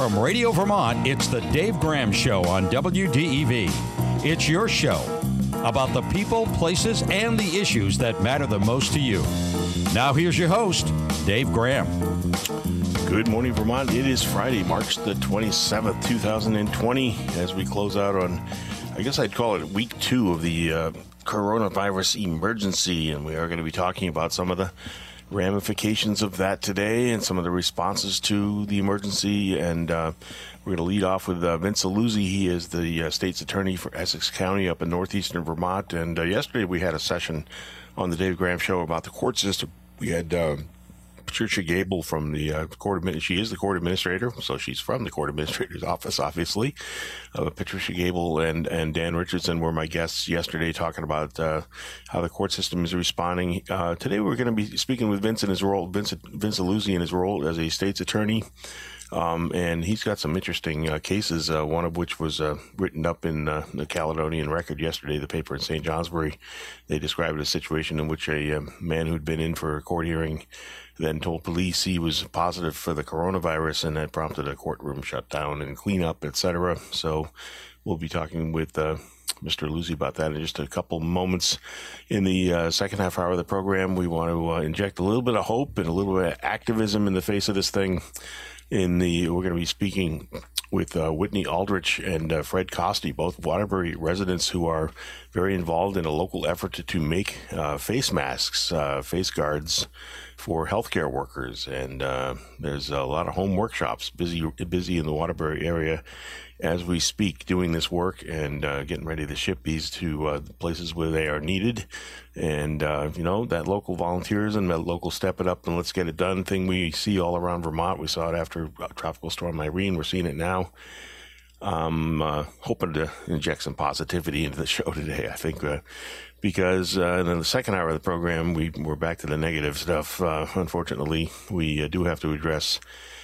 From Radio Vermont, it's the Dave Graham Show on WDEV. It's your show about the people, places, and the issues that matter the most to you. Now here's your host, Dave Graham. Good morning, Vermont. It is Friday, March the 27th, 2020, as we close out on, I guess I'd call it week 2 of the coronavirus emergency, and we are going to be talking about some of the ramifications of that today and some of the responses to the emergency. And we're going to lead off with Vince Alluzzi. He is the state's attorney for Essex County up in northeastern Vermont. And yesterday we had a session on the Dave Graham Show about the court system. We had Patricia Gable from the she is the court administrator, so she's from the court administrator's office, obviously. Patricia Gable and Dan Richardson were my guests yesterday, talking about how the court system is responding. Today we're going to be speaking with Vince Alluzzi in his role as a state's attorney. And he's got some interesting cases, one of which was written up in the Caledonian Record yesterday, the paper in St. Johnsbury. They described a situation in which a man who'd been in for a court hearing then told police he was positive for the coronavirus, and that prompted a courtroom shutdown and cleanup, etc. So we'll be talking with Mr. Alluzzi about that in just a couple moments. In the second half hour of the program, we want to inject a little bit of hope and a little bit of activism in the face of this thing. We're going to be speaking with Whitney Aldrich and Fred Costy, both Waterbury residents who are very involved in a local effort to make face masks, face guards for healthcare workers. And there's a lot of home workshops busy in the Waterbury area as we speak, doing this work and getting ready to ship these to the places where they are needed. And, that local volunteers and that local step it up and let's get it done thing we see all around Vermont. We saw it after Tropical Storm Irene. We're seeing it now. I'm hoping to inject some positivity into the show today, I think, because in the second hour of the program, we're back to the negative stuff. Unfortunately, we do have to address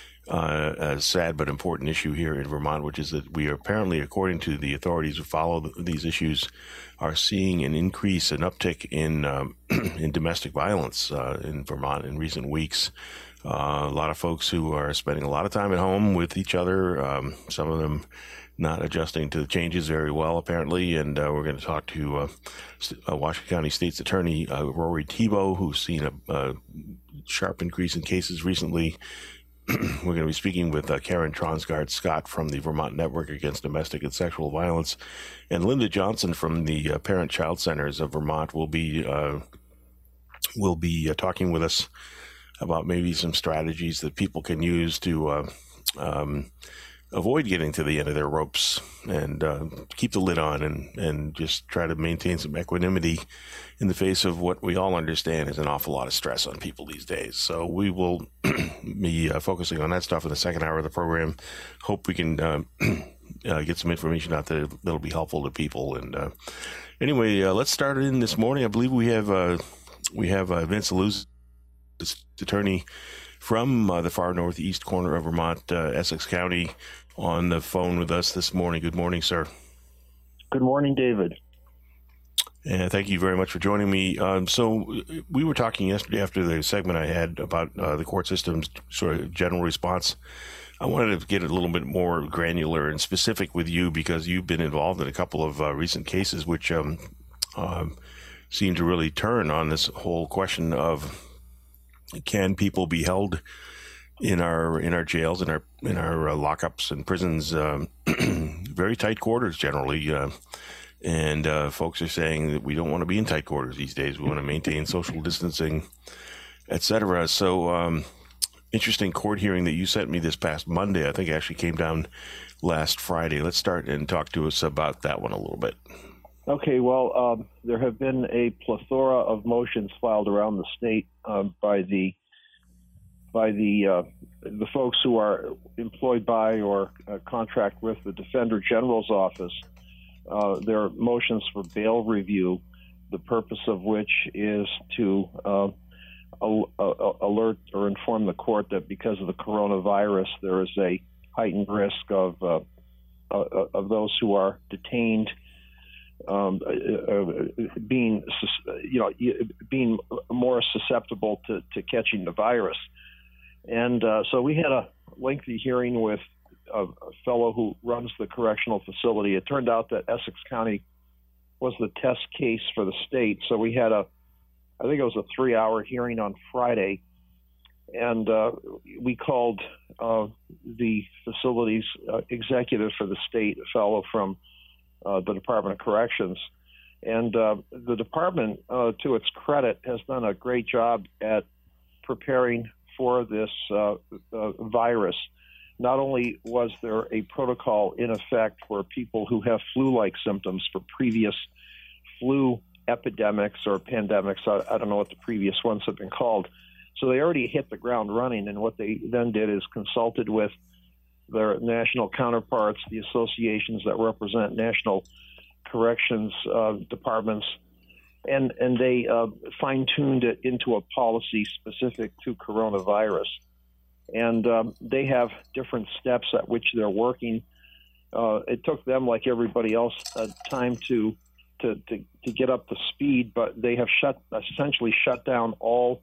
a sad but important issue here in Vermont, which is that we are apparently, according to the authorities who follow these issues, are seeing an uptick in in domestic violence in Vermont in recent weeks. A lot of folks who are spending a lot of time at home with each other, some of them not adjusting to the changes very well, apparently. And we're going to talk to Washington County State's Attorney Rory Thibeault, who's seen a sharp increase in cases recently. We're going to be speaking with Karen Tronsgaard Scott from the Vermont Network Against Domestic and Sexual Violence, and Linda Johnson from the Parent Child Centers of Vermont will be talking with us about maybe some strategies that people can use to avoid getting to the end of their ropes and keep the lid on and just try to maintain some equanimity in the face of what we all understand is an awful lot of stress on people these days. So we will be focusing on that stuff in the second hour of the program. Hope we can get some information out there that'll be helpful to people. And anyway, let's start in this morning. I believe we have Vince Alluzzi, attorney from the far northeast corner of Vermont, Essex County, on the phone with us this morning. Good morning, sir. Good morning, David. And thank you very much for joining me. So we were talking yesterday after the segment I had about the court system's sort of general response. I wanted to get a little bit more granular and specific with you because you've been involved in a couple of recent cases which seem to really turn on this whole question of, can people be held in our jails, in our lockups and prisons, very tight quarters generally, and folks are saying that we don't want to be in tight quarters these days. We want to maintain social distancing, etc. So interesting court hearing that you sent me this past Monday. I think it actually came down last Friday. Let's start and talk to us about that one a little bit. Okay, well, there have been a plethora of motions filed around the state by the folks who are employed by or contract with the Defender General's office. There are motions for bail review, the purpose of which is to alert or inform the court that because of the coronavirus, there is a heightened risk of those who are detained being more susceptible to catching the virus. And so we had a lengthy hearing with a fellow who runs the correctional facility. It turned out that Essex County was the test case for the state. So we had I think it was a 3-hour hearing on Friday, and we called the facility's executive for the state, a fellow from the Department of Corrections. And the department, to its credit, has done a great job at preparing for this virus. Not only was there a protocol in effect for people who have flu-like symptoms for previous flu epidemics or pandemics, I don't know what the previous ones have been called. So they already hit the ground running, and what they then did is consulted with their national counterparts, the associations that represent national corrections departments, and they fine-tuned it into a policy specific to coronavirus. And they have different steps at which they're working. It took them, like everybody else, time to get up to speed, but they have essentially shut down all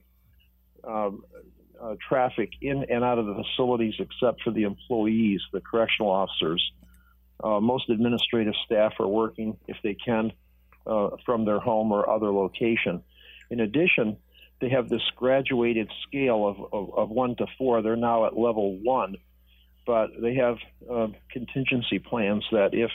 traffic in and out of the facilities except for the employees, the correctional officers. Most administrative staff are working, if they can, from their home or other location. In addition, they have this graduated scale of 1 to 4. They're now at level 1, but they have contingency plans that if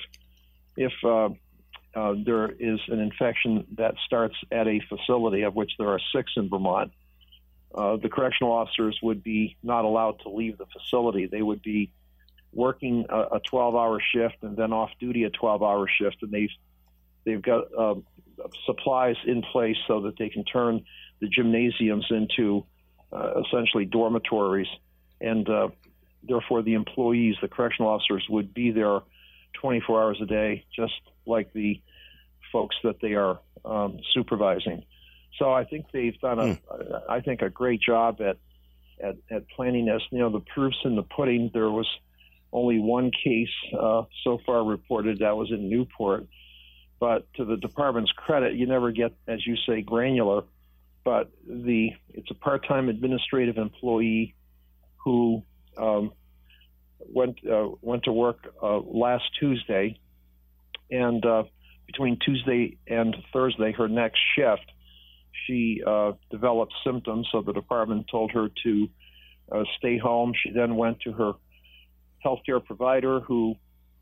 there is an infection that starts at a facility, of which there are 6 in Vermont, the correctional officers would be not allowed to leave the facility. They would be working a 12-hour shift and then off duty a 12-hour shift, and they've got supplies in place so that they can turn the gymnasiums into essentially dormitories, and therefore the employees, the correctional officers, would be there 24 hours a day, just like the folks that they are supervising. So I think they've done a great job at planning this. You know, the proof's in the pudding. There was only one case so far reported, that was in Newport. But to the department's credit, you never get, as you say, granular. But it's a part-time administrative employee who went to work last Tuesday, and between Tuesday and Thursday, her next shift, she developed symptoms. So the department told her to stay home. She then went to her healthcare provider, who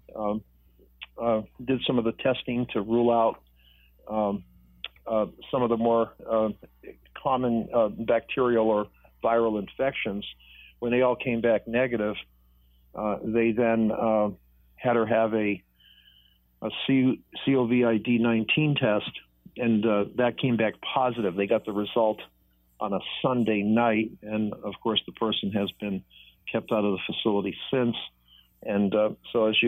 did some of the testing to rule out some of the more common bacterial or viral infections. When they all came back negative, they then had her have a COVID-19 test, and that came back positive. They got the result on a Sunday night, and of course the person has been kept out of the facility since. And so as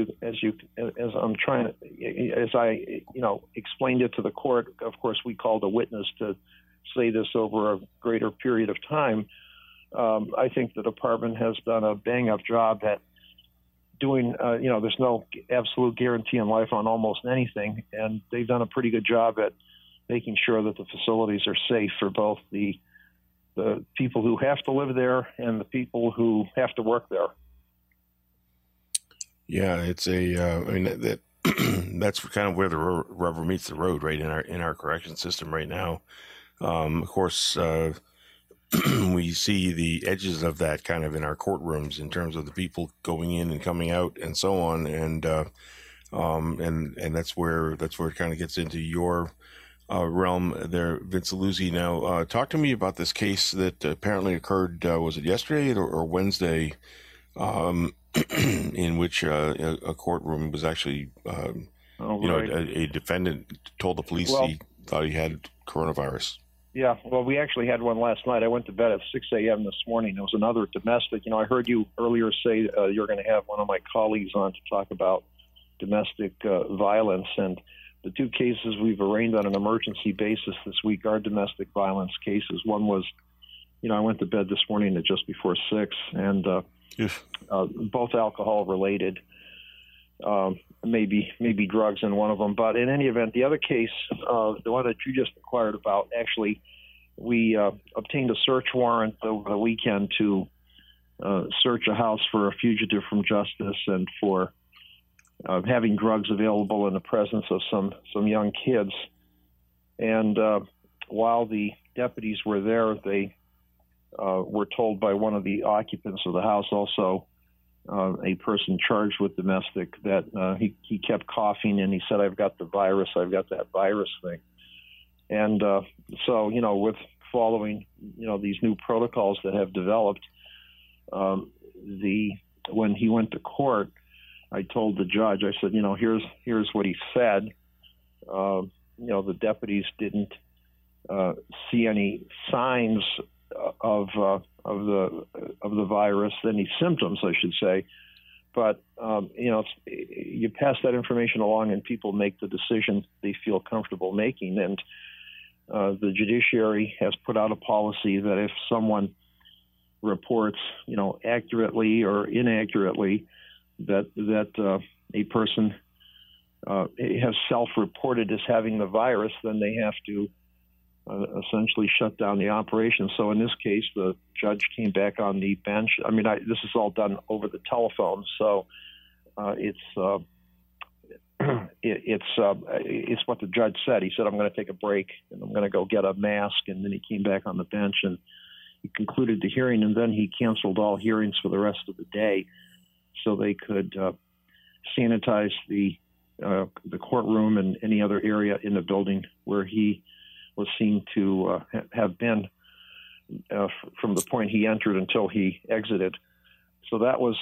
I explained it to the court, of course we called a witness to say this over a greater period of time. I think the department has done a bang-up job at doing, there's no absolute guarantee in life on almost anything, and they've done a pretty good job at making sure that the facilities are safe for both the people who have to live there and the people who have to work there. Yeah, it's that's kind of where the rubber meets the road, right, in our correction system right now. Of course, we see the edges of that kind of in our courtrooms in terms of the people going in and coming out and so on, and that's where it kind of gets into your realm there, Vince Luzzi. Now, talk to me about this case that apparently occurred. Was it yesterday or Wednesday? In which a courtroom was actually, a defendant told the police he thought he had coronavirus. Yeah, well, we actually had one last night. I went to bed at 6 a.m. this morning. It was another domestic. I heard you earlier say you're going to have one of my colleagues on to talk about domestic violence. And the two cases we've arraigned on an emergency basis this week are domestic violence cases. One was, I went to bed this morning at just before 6, and both alcohol related, maybe drugs in one of them. But in any event, the other case, the one that you just inquired about, actually, we obtained a search warrant over the weekend to search a house for a fugitive from justice and for having drugs available in the presence of some young kids. And while the deputies were there, they were told by one of the occupants of the house, also a person charged with domestic, that he kept coughing and he said, "I've got the virus, I've got that virus thing." And so, with following, these new protocols that have developed, when he went to court, I told the judge, I said, here's what he said. The deputies didn't see any signs of the virus, any symptoms, I should say. But you pass that information along, and people make the decision they feel comfortable making. And the judiciary has put out a policy that if someone reports, accurately or inaccurately, that a person has self-reported as having the virus, then they have to essentially shut down the operation. So in this case, the judge came back on the bench. This is all done over the telephone, so it's what the judge said. He said, "I'm going to take a break and I'm going to go get a mask," and then he came back on the bench and he concluded the hearing, and then he canceled all hearings for the rest of the day so they could sanitize the courtroom and any other area in the building where he was seen to have been from the point he entered until he exited. So that was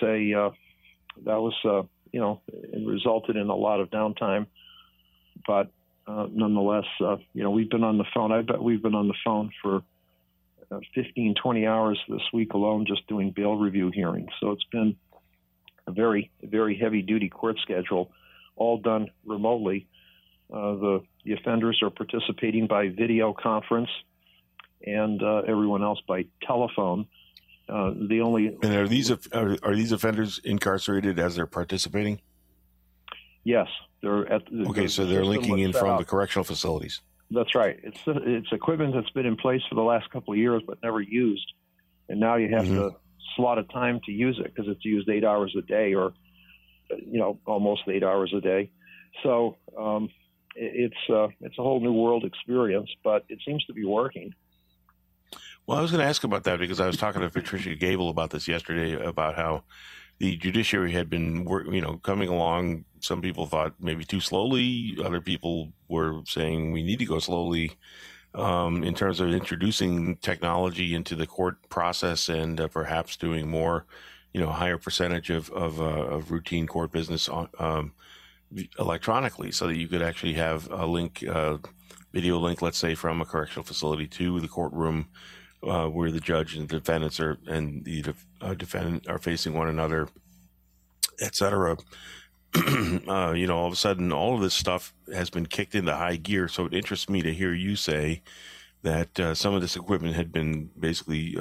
it resulted in a lot of downtime, but nonetheless, we've been on the phone. I bet we've been on the phone for 15, 20 hours this week alone just doing bail review hearings. So it's been a very, very heavy-duty court schedule, all done remotely. The offenders are participating by video conference, and everyone else by telephone. And are these offenders incarcerated as they're participating? Yes, they're at. So they're linking in from the correctional facilities. That's right. It's equipment that's been in place for the last couple of years but never used, and now you have to slot a time to use it because it's used 8 hours a day, or almost 8 hours a day. So it's a whole new world experience, but it seems to be working. Well, I was going to ask about that because I was talking to Patricia Gable about this yesterday, about how the judiciary had been, coming along. Some people thought maybe too slowly. Other people were saying we need to go slowly in terms of introducing technology into the court process and perhaps doing more, higher percentage of routine court business electronically, so that you could actually have a link, video link, let's say, from a correctional facility to the courtroom, where the judge and the defendants and the defendant are facing one another, etc. All of a sudden, all of this stuff has been kicked into high gear. So it interests me to hear you say that some of this equipment had been basically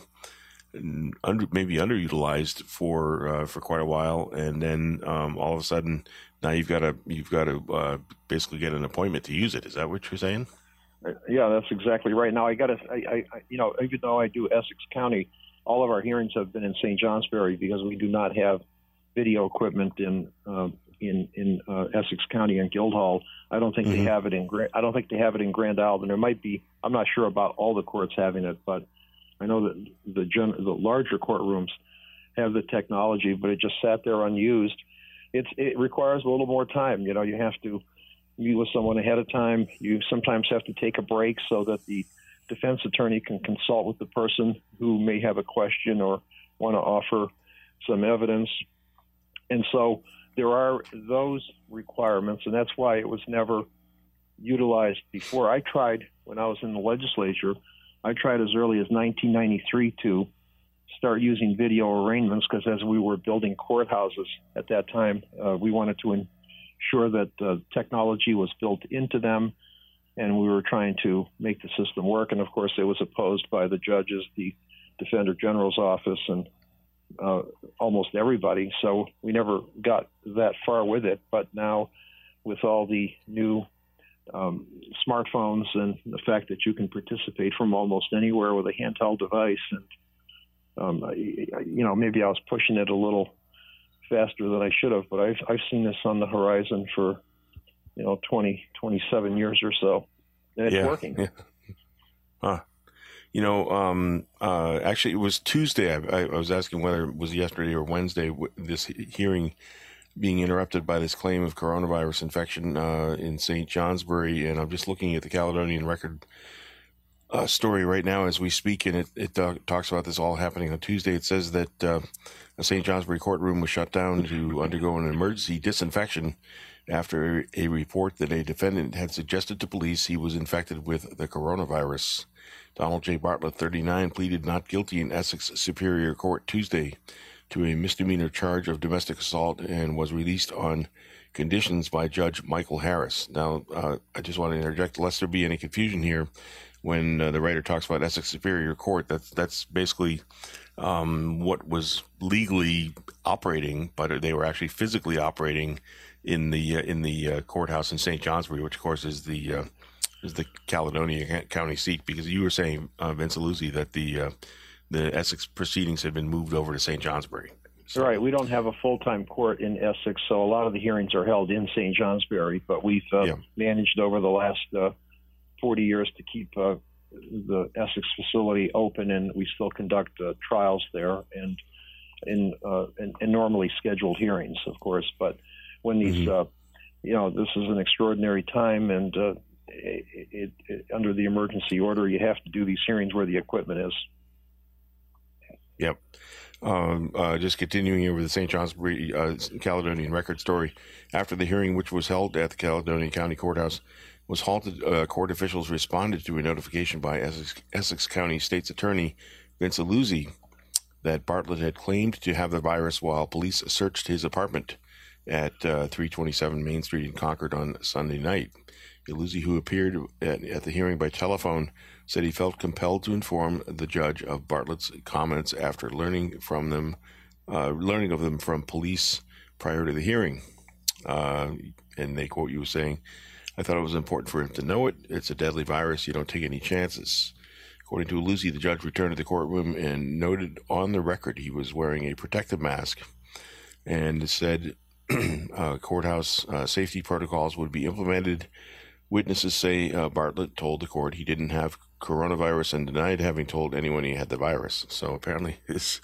maybe underutilized for quite a while, and then all of a sudden now you've got to basically get an appointment to use it. Is that what you're saying? Yeah, that's exactly right. Now I even though I do Essex County, all of our hearings have been in St. Johnsbury because we do not have video equipment in Essex County and Guildhall. I don't think they have it in. I don't think they have it in Grand Island. There might be. I'm not sure about all the courts having it, but I know that the larger courtrooms have the technology, but it just sat there unused. It requires a little more time. You have to meet with someone ahead of time. You sometimes have to take a break so that the defense attorney can consult with the person who may have a question or want to offer some evidence. And so there are those requirements, and that's why it was never utilized before. I tried when I was in the legislature. I tried as early as 1993 to start using video arraignments because as we were building courthouses at that time, we wanted to ensure that technology was built into them, and we were trying to make the system work. And, of course, it was opposed by the judges, the Defender General's office, and almost everybody. So we never got that far with it. But now with all the new smartphones and the fact that you can participate from almost anywhere with a handheld device, and maybe I was pushing it a little faster than I should have, but I've seen this on the horizon for 27 years or so, and it's working. Yeah. Actually, it was Tuesday. I was asking whether it was yesterday or Wednesday, this hearing being interrupted by this claim of coronavirus infection in St. Johnsbury. And I'm just looking at the Caledonian Record story right now as we speak, and it talks about this all happening on Tuesday. It says that a St. Johnsbury courtroom was shut down to undergo an emergency disinfection after a report that a defendant had suggested to police he was infected with the coronavirus. Donald J. Bartlett, 39, pleaded not guilty in Essex Superior Court Tuesday to a misdemeanor charge of domestic assault and was released on conditions by Judge Michael Harris. Now, I just want to interject, lest there be any confusion here, when the writer talks about Essex Superior Court, that's basically what was legally operating, but they were actually physically operating in the courthouse in St. Johnsbury, which of course is the Caledonia County seat. Because you were saying, Vince Aluzzi, that the Essex proceedings had been moved over to St. Johnsbury. So. Right. We don't have a full-time court in Essex, so a lot of the hearings are held in St. Johnsbury. But we've managed over the last 40 years to keep the Essex facility open, and we still conduct trials there and in normally scheduled hearings, of course. But when these, this is an extraordinary time, and under the emergency order, you have to do these hearings where the equipment is. Yep. Just continuing here with the St. Johnsbury Caledonian Record story. After the hearing, which was held at the Caledonia County Courthouse, was halted, court officials responded to a notification by Essex County State's Attorney Vince Aluzzi that Bartlett had claimed to have the virus while police searched his apartment at 327 Main Street in Concord on Sunday night. Aluzzi, who appeared at the hearing by telephone, said he felt compelled to inform the judge of Bartlett's comments after learning of them from police prior to the hearing. And they quote you saying, "I thought it was important for him to know it. It's a deadly virus. You don't take any chances." According to Aluzzi, the judge returned to the courtroom and noted on the record he was wearing a protective mask and said courthouse safety protocols would be implemented. Witnesses say Bartlett told the court he didn't have coronavirus and denied having told anyone he had the virus. So apparently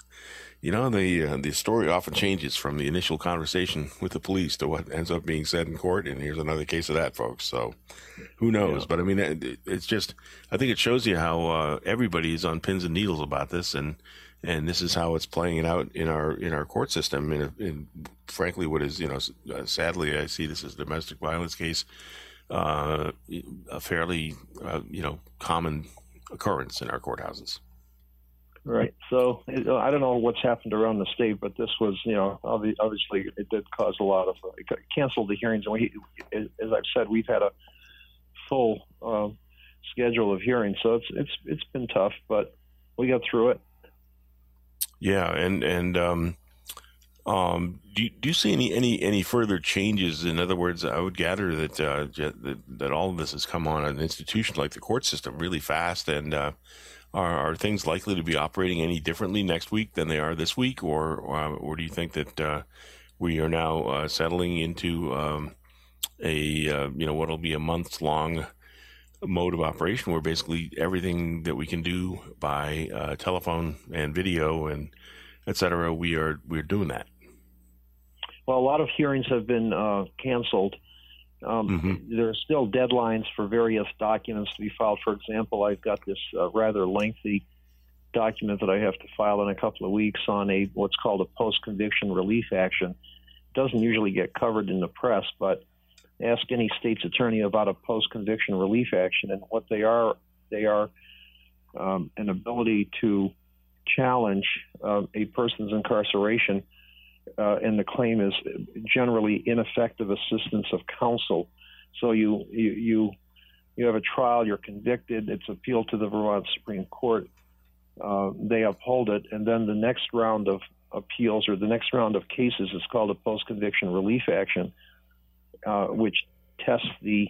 the story often changes from the initial conversation with the police to what ends up being said in court. And here's another case of that, folks. So who knows? Yeah. But I mean, it's just, I think it shows you how everybody is on pins and needles about this. And this is how it's playing it out in our court system. In frankly, what is, sadly, I see this as a domestic violence case, a fairly, common occurrence in our courthouses. Right. So I don't know what's happened around the state, but this was, obviously it did cause a lot of, it canceled the hearings. And as I've said, we've had a full schedule of hearings. So it's been tough, but we got through it. Yeah. And do you see any further changes? In other words, I would gather that all of this has come on an institution like the court system really fast, and are things likely to be operating any differently next week than they are this week, or do you think that we are now settling into what'll be a month-long mode of operation where basically everything that we can do by telephone and video and et cetera, we're doing that? Well, a lot of hearings have been canceled. There are still deadlines for various documents to be filed. For example, I've got this rather lengthy document that I have to file in a couple of weeks on what's called a post-conviction relief action. It doesn't usually get covered in the press, but ask any state's attorney about a post-conviction relief action, and what they are an ability to challenge a person's incarceration, and the claim is generally ineffective assistance of counsel. So you have a trial, you're convicted, it's appealed to the Vermont Supreme Court, they uphold it, and then the next round of appeals or the next round of cases is called a post-conviction relief action, which tests the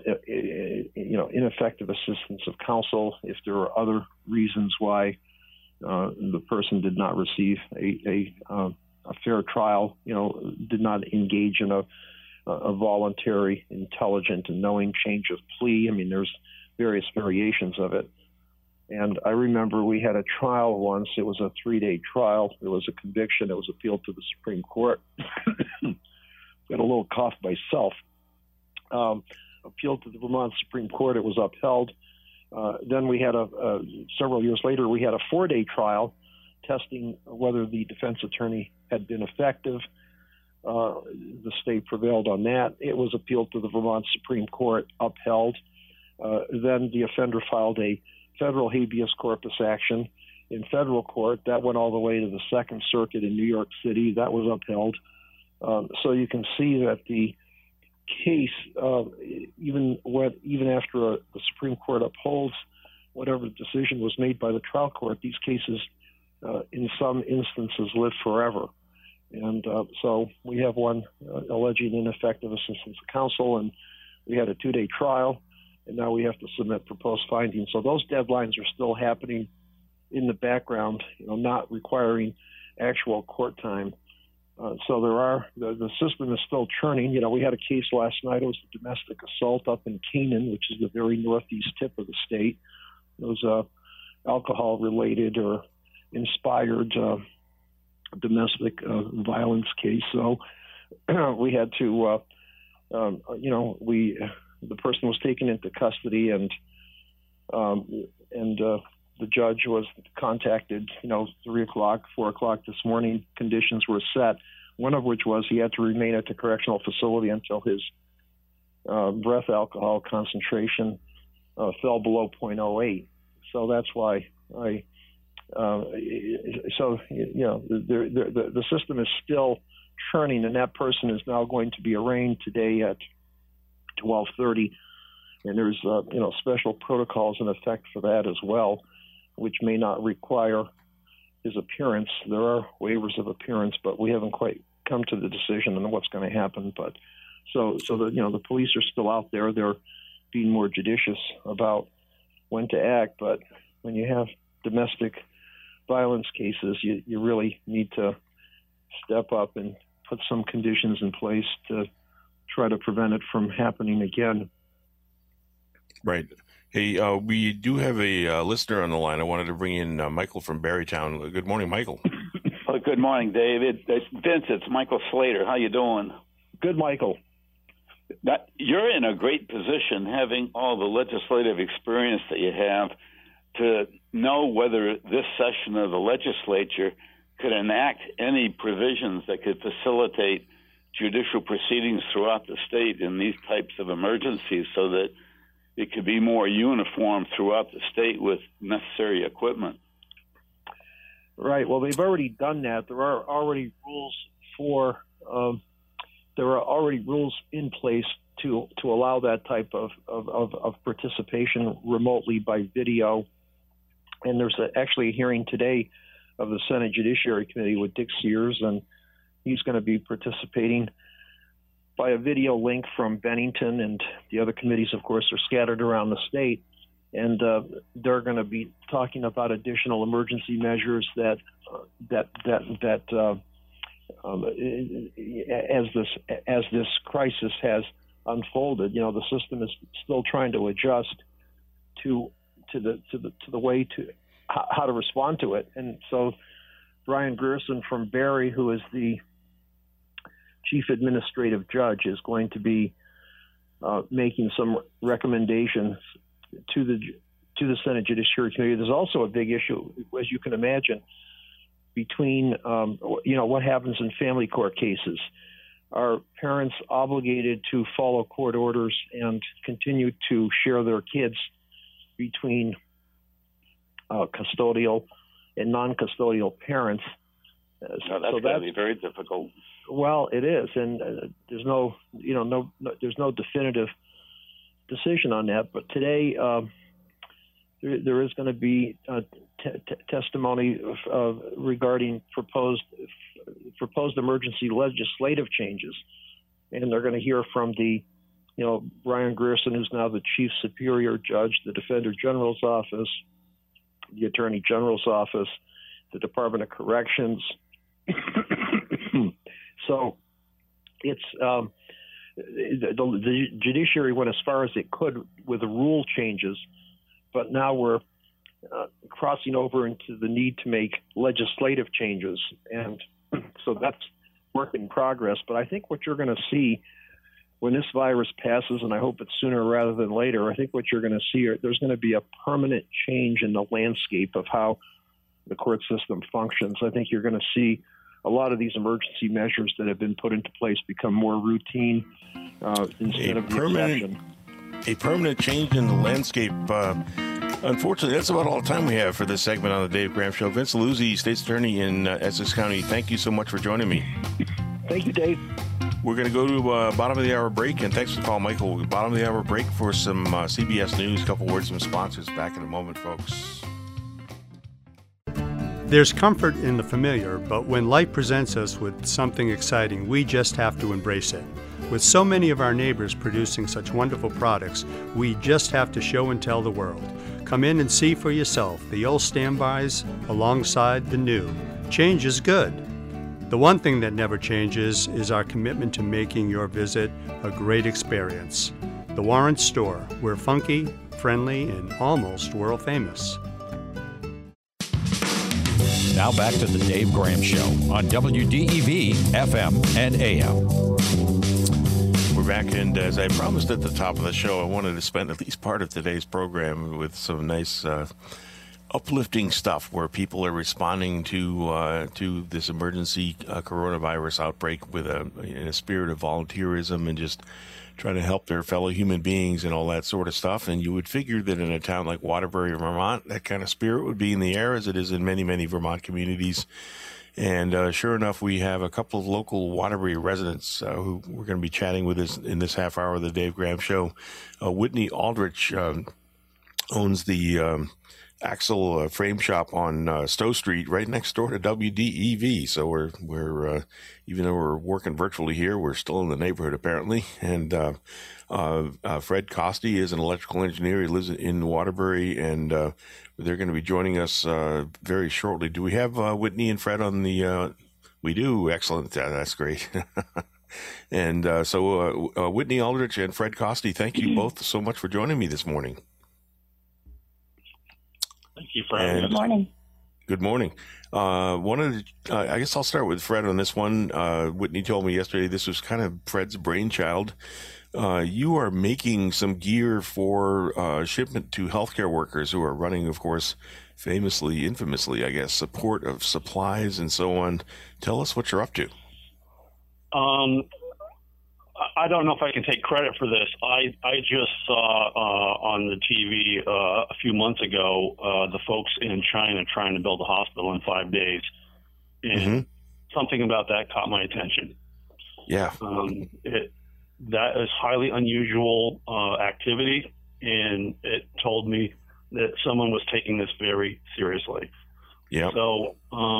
ineffective assistance of counsel. If there are other reasons why The person did not receive a fair trial, did not engage in a voluntary, intelligent, and knowing change of plea. I mean, there's various variations of it. And I remember we had a trial once. It was a 3-day trial. There was a conviction. It was appealed to the Supreme Court. Got a little cough myself. Appealed to the Vermont Supreme Court. It was upheld. Then we had several years later, we had a 4-day trial testing whether the defense attorney had been effective. The state prevailed on that. It was appealed to the Vermont Supreme Court, upheld. Then the offender filed a federal habeas corpus action in federal court. That went all the way to the Second Circuit in New York City. That was upheld. So you can see that the case, even after the Supreme Court upholds whatever decision was made by the trial court, these cases, in some instances, live forever. And so we have one alleging ineffective assistance of counsel, and we had a 2-day trial, and now we have to submit proposed findings. So those deadlines are still happening in the background, not requiring actual court time. So the system is still churning. We had a case last night. It was a domestic assault up in Canaan, which is the very northeast tip of the state. It was a alcohol-related or inspired domestic violence case. So we had to, the person was taken into custody, and the judge was contacted, 3 o'clock, 4 o'clock this morning. Conditions were set, one of which was he had to remain at the correctional facility until his breath alcohol concentration fell below 0.08. So that's why the system is still churning, and that person is now going to be arraigned today at 12:30, and there's special protocols in effect for that as well, which may not require his appearance. There are waivers of appearance, but we haven't quite come to the decision on what's going to happen. But so the police are still out there. They're being more judicious about when to act. But when you have domestic violence cases, you really need to step up and put some conditions in place to try to prevent it from happening again. Right. Hey, we do have a listener on the line. I wanted to bring in Michael from Barrytown. Good morning, Michael. Good morning, David. Vince, it's Michael Slater. How you doing? Good, Michael. You're in a great position, having all the legislative experience that you have, to know whether this session of the legislature could enact any provisions that could facilitate judicial proceedings throughout the state in these types of emergencies, so that it could be more uniform throughout the state with necessary equipment. Right. Well, they've already done that. There are already rules in place to allow that type of participation remotely by video. And there's actually a hearing today of the Senate Judiciary Committee with Dick Sears, and he's going to be participating by a video link from Bennington, and the other committees, of course, are scattered around the state. And they're going to be talking about additional emergency measures that as this crisis has unfolded, the system is still trying to adjust to the way to how to respond to it. And so Brian Grierson from Barry, who is the chief administrative judge, is going to be making some recommendations to the Senate Judiciary Committee. There's also a big issue, as you can imagine, between what happens in family court cases. Are parents obligated to follow court orders and continue to share their kids between custodial and non-custodial parents? That's going to be very difficult. Well, it is, and there's no definitive decision on that. But today, there is going to be testimony regarding proposed emergency legislative changes, and they're going to hear from Brian Grierson, who's now the Chief Superior Judge, the Defender General's Office, the Attorney General's Office, the Department of Corrections. So it's the judiciary went as far as it could with the rule changes, but now we're crossing over into the need to make legislative changes. And so that's work in progress. But I think what you're going to see when this virus passes, and I hope it's sooner rather than later, I think what you're going to see there's going to be a permanent change in the landscape of how the court system functions. I think you're going to see a lot of these emergency measures that have been put into place become more routine instead of the exception. A permanent change in the landscape. Unfortunately, that's about all the time we have for this segment on the Dave Graham Show. Vince Luzzi, State's Attorney in Essex County, thank you so much for joining me. Thank you, Dave. We're going to go to bottom of the hour break, and thanks for the call, Michael. Bottom of the hour break for some CBS News, a couple words from sponsors. Back in a moment, folks. There's comfort in the familiar, but when life presents us with something exciting, we just have to embrace it. With so many of our neighbors producing such wonderful products, we just have to show and tell the world. Come in and see for yourself the old standbys alongside the new. Change is good. The one thing that never changes is our commitment to making your visit a great experience. The Warrant Store. We're funky, friendly, and almost world famous. Now back to the Dave Graham Show on WDEV, FM, and AM. We're back, and as I promised at the top of the show, I wanted to spend at least part of today's program with some nice uplifting stuff where people are responding to this emergency coronavirus outbreak in a spirit of volunteerism and just trying to help their fellow human beings and all that sort of stuff. And you would figure that in a town like Waterbury, Vermont, that kind of spirit would be in the air, as it is in many, many Vermont communities. And sure enough, we have a couple of local Waterbury residents who we're going to be chatting with us in this half hour of the Dave Graham Show. Whitney Aldrich owns the Axle Frame Shop on Stowe Street, right next door to WDEV. So we're even though we're working virtually here, we're still in the neighborhood apparently. And Fred Costi is an electrical engineer. He lives in Waterbury, and they're going to be joining us very shortly. Do we have Whitney and Fred on the? We do. Excellent. That's great. And so Whitney Aldrich and Fred Costi, thank you both so much for joining me this morning. Thank you for having us. Good morning. Good morning. I guess I'll start with Fred on this one. Whitney told me yesterday this was kind of Fred's brainchild. You are making some gear for shipment to healthcare workers who are running, of course, infamously, I guess, support of supplies and so on. Tell us what you're up to. I don't know if I can take credit for this. I just saw on the TV a few months ago the folks in China trying to build a hospital in 5 days. And something about that caught my attention. Yeah. That is highly unusual activity, and it told me that someone was taking this very seriously. Yeah. So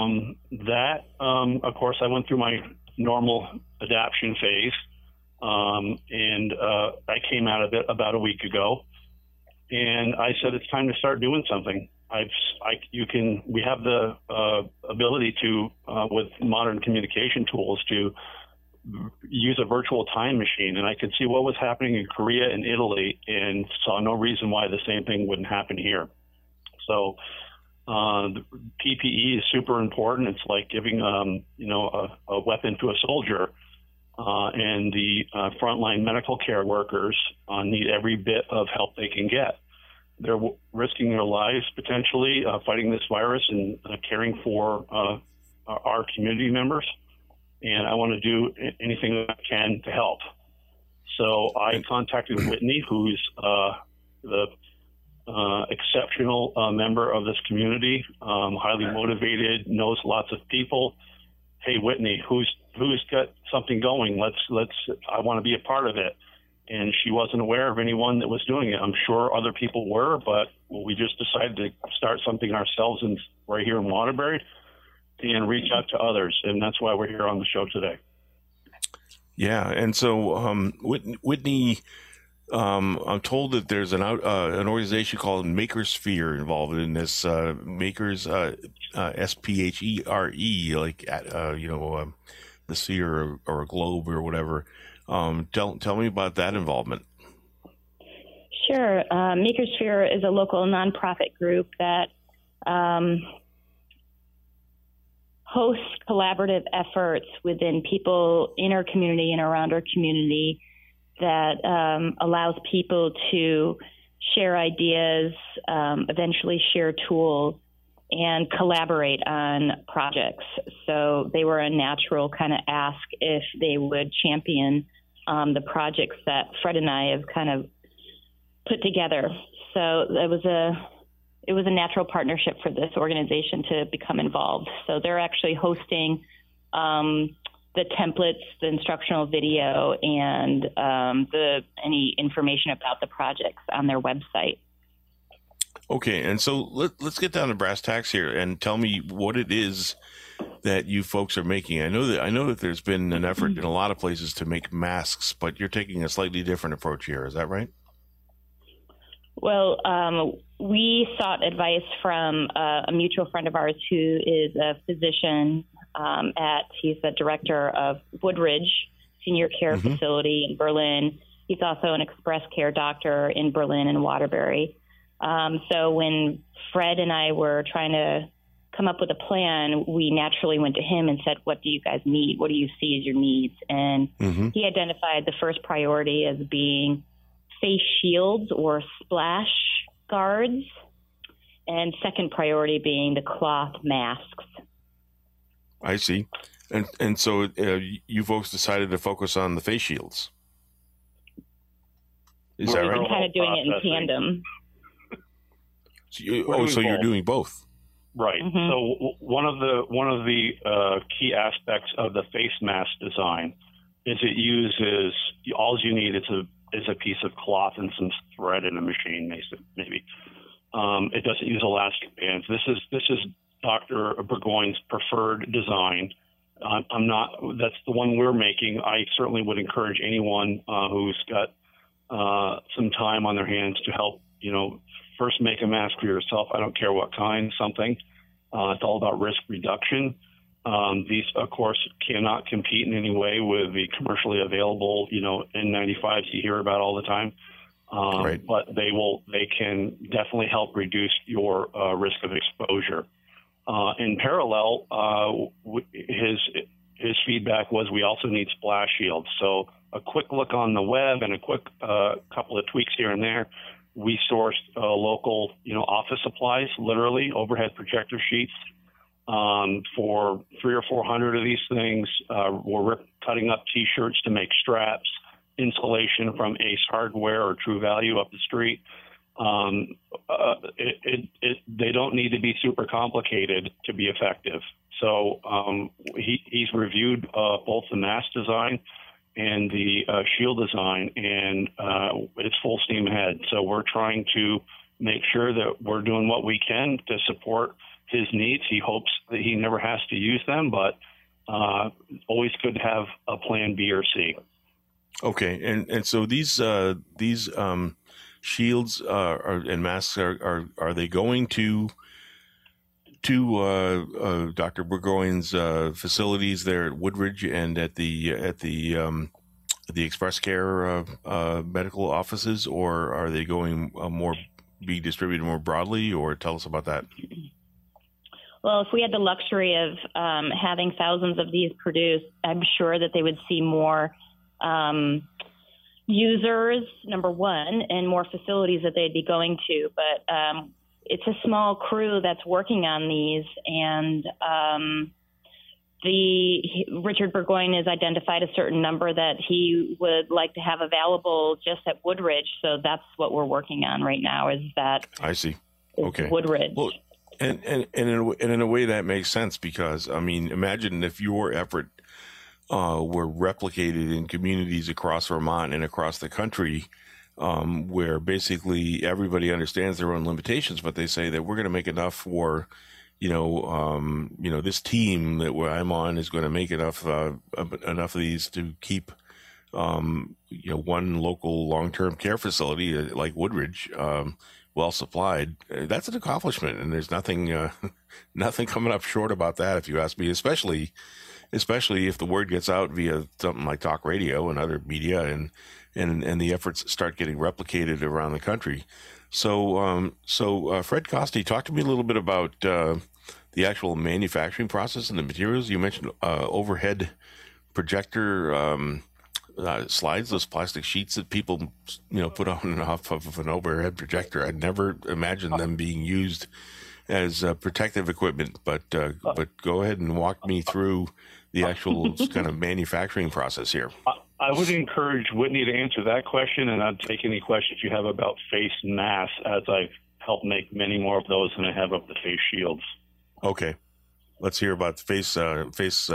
of course, I went through my normal adaptation phase. And I came out of it about a week ago, and I said it's time to start doing something. We have the ability to, with modern communication tools, to use a virtual time machine, and I could see what was happening in Korea and Italy, and saw no reason why the same thing wouldn't happen here. So the PPE is super important. It's like giving a weapon to a soldier. And the frontline medical care workers need every bit of help they can get. They're risking their lives potentially fighting this virus and caring for our community members. And I want to do anything I can to help. So I contacted Whitney, who's the exceptional member of this community, highly motivated, knows lots of people. Hey, Whitney, who's got something going? I want to be a part of it. And she wasn't aware of anyone that was doing it. I'm sure other people were, but we just decided to start something ourselves right here in Waterbury and reach out to others. And that's why we're here on the show today. Yeah. And so, Whitney, I'm told that there's an organization called Makersphere involved in this. Makers, SPHERE, like the sphere or a globe or whatever. Tell me about that involvement. Sure. Makersphere is a local nonprofit group that hosts collaborative efforts within people in our community and around our community that allows people to share ideas, eventually share tools, and collaborate on projects. So they were a natural kind of ask if they would champion the projects that Fred and I have kind of put together. So it was a natural partnership for this organization to become involved. So they're actually hosting the templates, the instructional video, and any information about the projects on their website. Okay, and so let's get down to brass tacks here and tell me what it is that you folks are making. I know that there's been an effort in a lot of places to make masks, but you're taking a slightly different approach here. Is that right? Well, we sought advice from a mutual friend of ours who is a physician he's the director of Woodridge Senior Care Facility in Berlin. He's also an express care doctor in Berlin and Waterbury. So when Fred and I were trying to come up with a plan, we naturally went to him and said, what do you guys need? What do you see as your needs? And he identified the first priority as being face shields or splash guards, and second priority being the cloth masks. I see. And so you folks decided to focus on the face shields. Is that right? We're kind of doing it in tandem. So you're doing both. Right. So one of the key aspects of the face mask design is it uses, all you need is a piece of cloth and some thread in a machine, maybe. It doesn't use elastic bands. This is Dr. Burgoyne's preferred design. That's the one we're making. I certainly would encourage anyone who's got some time on their hands to help, first make a mask for yourself. I don't care what kind, something. It's all about risk reduction. These, of course, cannot compete in any way with the commercially available, N95s you hear about all the time. Right. But they can definitely help reduce your risk of exposure. In parallel, his feedback was we also need splash shields. So a quick look on the web and a quick couple of tweaks here and there. We sourced local, office supplies, literally overhead projector sheets for 300 or 400 of these things. We're cutting up T-shirts to make straps, insulation from Ace Hardware or True Value up the street. They don't need to be super complicated to be effective. So he's reviewed both the mask design and the shield design, and it's full steam ahead. So we're trying to make sure that we're doing what we can to support his needs. He hopes that he never has to use them, but always good to have a plan B or C. Okay, and so these shields and masks are they going to Dr. Burgoyne's facilities there at Woodridge and at the Express Care medical offices, or are they going be distributed more broadly? Or tell us about that. Well, if we had the luxury of having thousands of these produced, I'm sure that they would see more users, number one, and more facilities that they'd be going to. But it's a small crew that's working on these, and Richard Burgoyne has identified a certain number that he would like to have available just at Woodridge. So that's what we're working on right now. Is that I see? Okay, Woodridge. Well, and in a way that makes sense, because I mean, imagine if your effort were replicated in communities across Vermont and across the country, where basically everybody understands their own limitations, but they say that we're going to make enough for, this team that I'm on is going to make enough of these to keep one local long-term care facility like Woodridge, well supplied. That's an accomplishment, and there's nothing nothing coming up short about that, if you ask me. Especially if the word gets out via something like talk radio and other media, and the efforts start getting replicated around the country. So Fred Costi, talk to me a little bit about the actual manufacturing process and the materials. You mentioned overhead projector slides, those plastic sheets that people put on and off of an overhead projector. I'd never imagined them being used as protective equipment, but go ahead and walk me through the actual kind of manufacturing process here. I would encourage Whitney to answer that question, and I'd take any questions you have about face masks, as I've helped make many more of those than I have of the face shields. Okay, let's hear about the face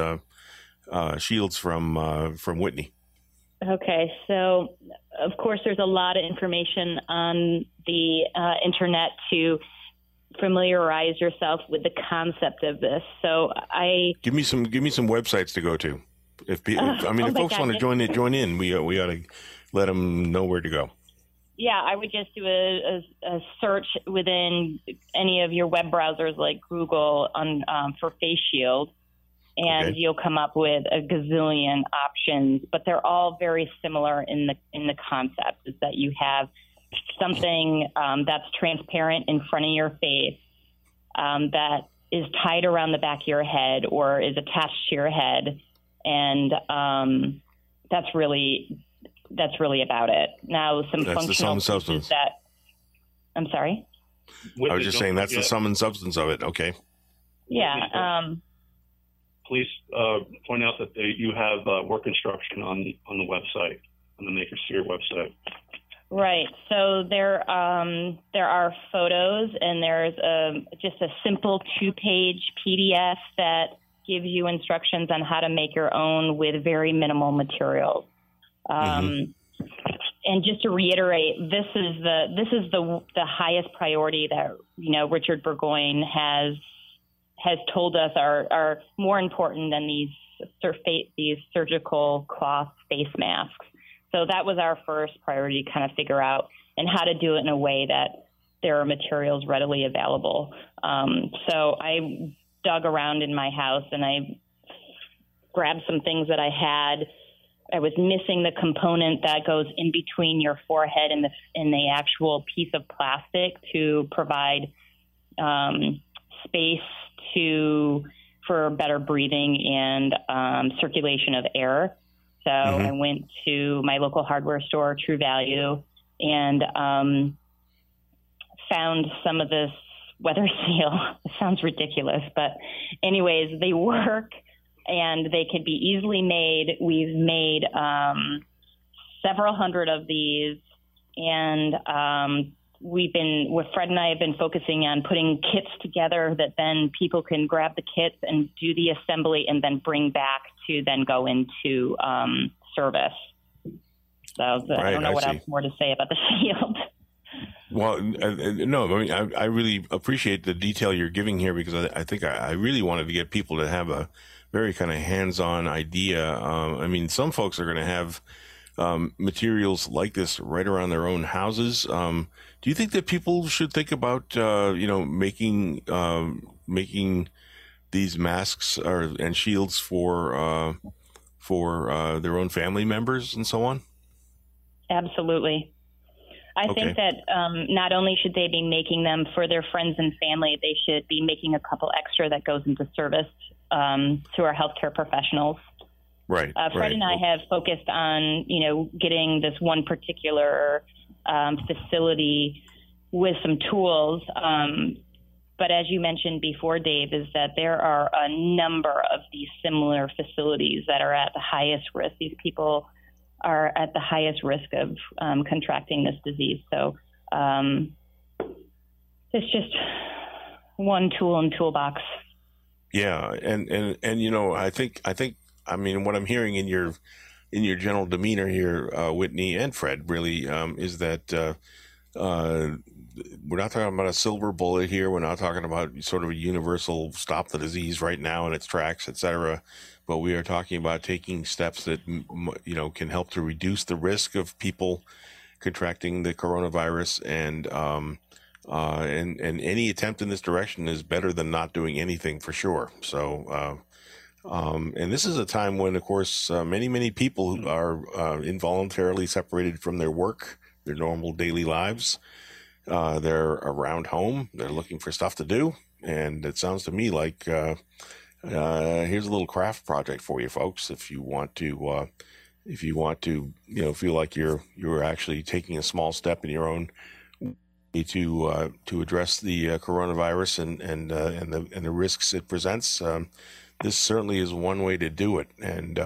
shields from Whitney. Okay, so of course there's a lot of information on the internet to familiarize yourself with the concept of this. So give me some websites to go to. If folks want to join in, we ought to let them know where to go. Yeah, I would just do a search within any of your web browsers like Google for face shield, and you'll come up with a gazillion options. But they're all very similar in the concept, is that you have something that's transparent in front of your face that is tied around the back of your head or is attached to your head, and that's really about it. Now, some functional pieces that. I'm sorry. I was just saying that's the sum and substance of it. Okay. Yeah. Please point out that you have work instruction on the website, on the Maker Sphere website. Right. So there are photos, and there's just a simple 2-page PDF that gives you instructions on how to make your own with very minimal materials. And just to reiterate, this is the highest priority that Richard Burgoyne has told us are more important than these surgical cloth face masks. So that was our first priority, to kind of figure out and how to do it in a way that there are materials readily available. So I dug around in my house and I grabbed some things that I had. I was missing the component that goes in between your forehead and the actual piece of plastic to provide space for better breathing and circulation of air. So I went to my local hardware store, True Value, and found some of this weather seal. It sounds ridiculous, but anyways, they work and they can be easily made. We've made several hundred of these, and Fred and I have been focusing on putting kits together that then people can grab the kits and do the assembly and then bring back to then go into service. So I don't know what else more to say about the shield. Well, no, I mean, I really appreciate the detail you're giving here, because I think I really wanted to get people to have a very kind of hands-on idea. I mean, some folks are going to have materials like this right around their own houses. Do you think that people should think about, making these masks and shields for their own family members and so on? Absolutely. I think that not only should they be making them for their friends and family, they should be making a couple extra that goes into service to our healthcare professionals. Right. Fred and I have focused on, getting this one particular facility with some tools. But as you mentioned before, Dave, is that there are a number of these similar facilities that are at the highest risk. These people are at the highest risk of contracting this disease. So it's just one tool in the toolbox. Yeah, and I think I mean, what I'm hearing in your general demeanor here, Whitney and Fred, really is that we're not talking about a silver bullet here. We're not talking about sort of a universal stop the disease right now in its tracks, et cetera. But we are talking about taking steps that, can help to reduce the risk of people contracting the coronavirus, and any attempt in this direction is better than not doing anything, for sure. So, and this is a time when, of course, many people are involuntarily separated from their work, their normal daily lives. They're around home. They're looking for stuff to do. And it sounds to me like here's a little craft project for you folks. If you want to, feel like you're actually taking a small step in your own way to address the coronavirus and the risks it presents, this certainly is one way to do it. And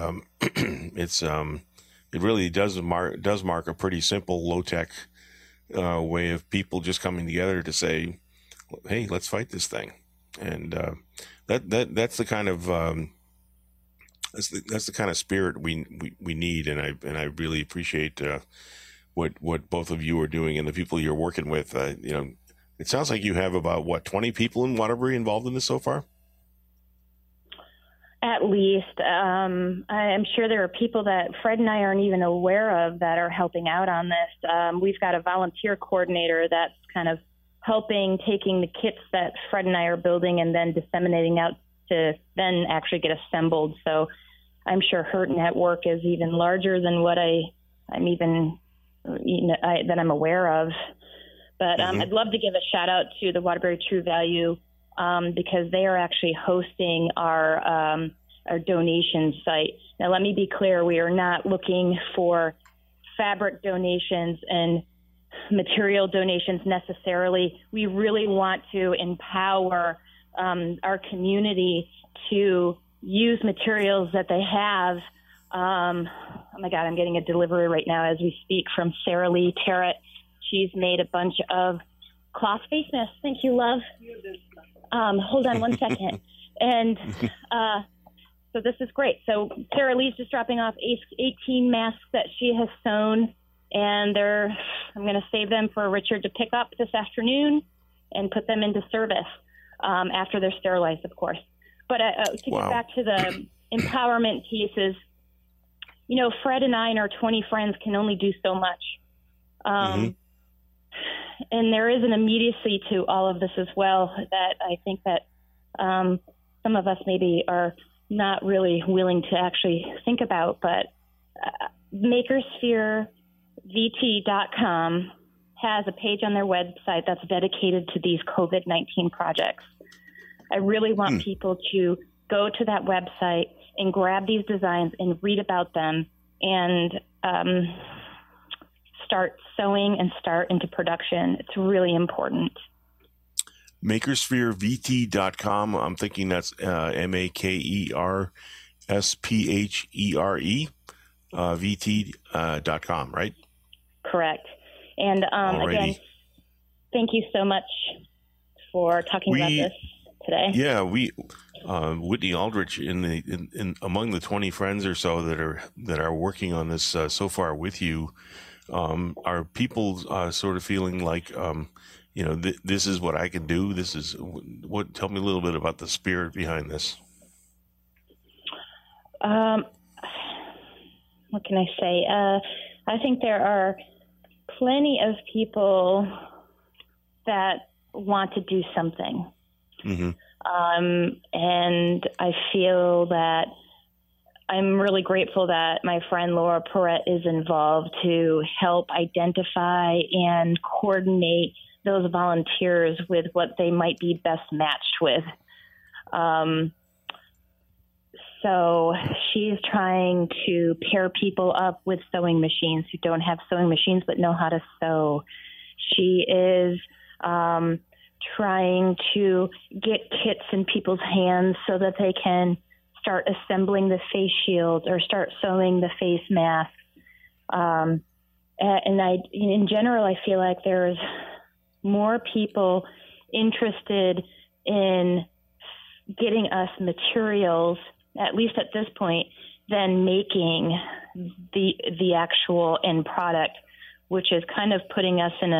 it really does mark a pretty simple, low tech way of people just coming together to say, hey, let's fight this thing. And that's the kind of that's the kind of spirit we need, and I really appreciate what both of you are doing and the people you're working with. It sounds like you have about 20 people in Waterbury involved in this so far. At least. I'm sure there are people that Fred and I aren't even aware of that are helping out on this. We've got a volunteer coordinator that's kind of helping, taking the kits that Fred and I are building and then disseminating out to then actually get assembled. So I'm sure her network is even larger than what I'm aware of. But I'd love to give a shout out to the Waterbury True Value, because they are actually hosting our donation site. Now, let me be clear. We are not looking for fabric donations and material donations necessarily. We really want to empower our community to use materials that they have. Oh my God, I'm getting a delivery right now as we speak from Sarah Lee Terrett. She's made a bunch of cloth face masks. Thank you, love. Hold on one second. And so this is great. So Sarah Lee's just dropping off 18 masks that she has sewn, and I'm going to save them for Richard to pick up this afternoon and put them into service after they're sterilized, of course. But to get back to the empowerment pieces, Fred and I and our 20 friends can only do so much. And there is an immediacy to all of this as well that I think that some of us maybe are not really willing to actually think about. But MakersphereVT.com has a page on their website that's dedicated to these COVID-19 projects. I really want people to go to that website and grab these designs and read about them and start sewing and start into production. It's really important. MakersphereVT.com. I'm thinking that's MakerSphere VT.com, right? Correct. And again, thank you so much for talking about this today. Yeah, Whitney Aldrich in among the 20 friends or so that are working on this so far with you. Are people sort of feeling like, this is what I can do? This is what? Tell me a little bit about the spirit behind this. What can I say? I think there are plenty of people that want to do something. And I feel that I'm really grateful that my friend Laura Perrett is involved to help identify and coordinate those volunteers with what they might be best matched with. So she's trying to pair people up with sewing machines who don't have sewing machines but know how to sew. She is trying to get kits in people's hands so that they can start assembling the face shields or start sewing the face masks. And in general, I feel like there's more people interested in getting us materials, at least at this point, than making the actual end product, which is kind of putting us in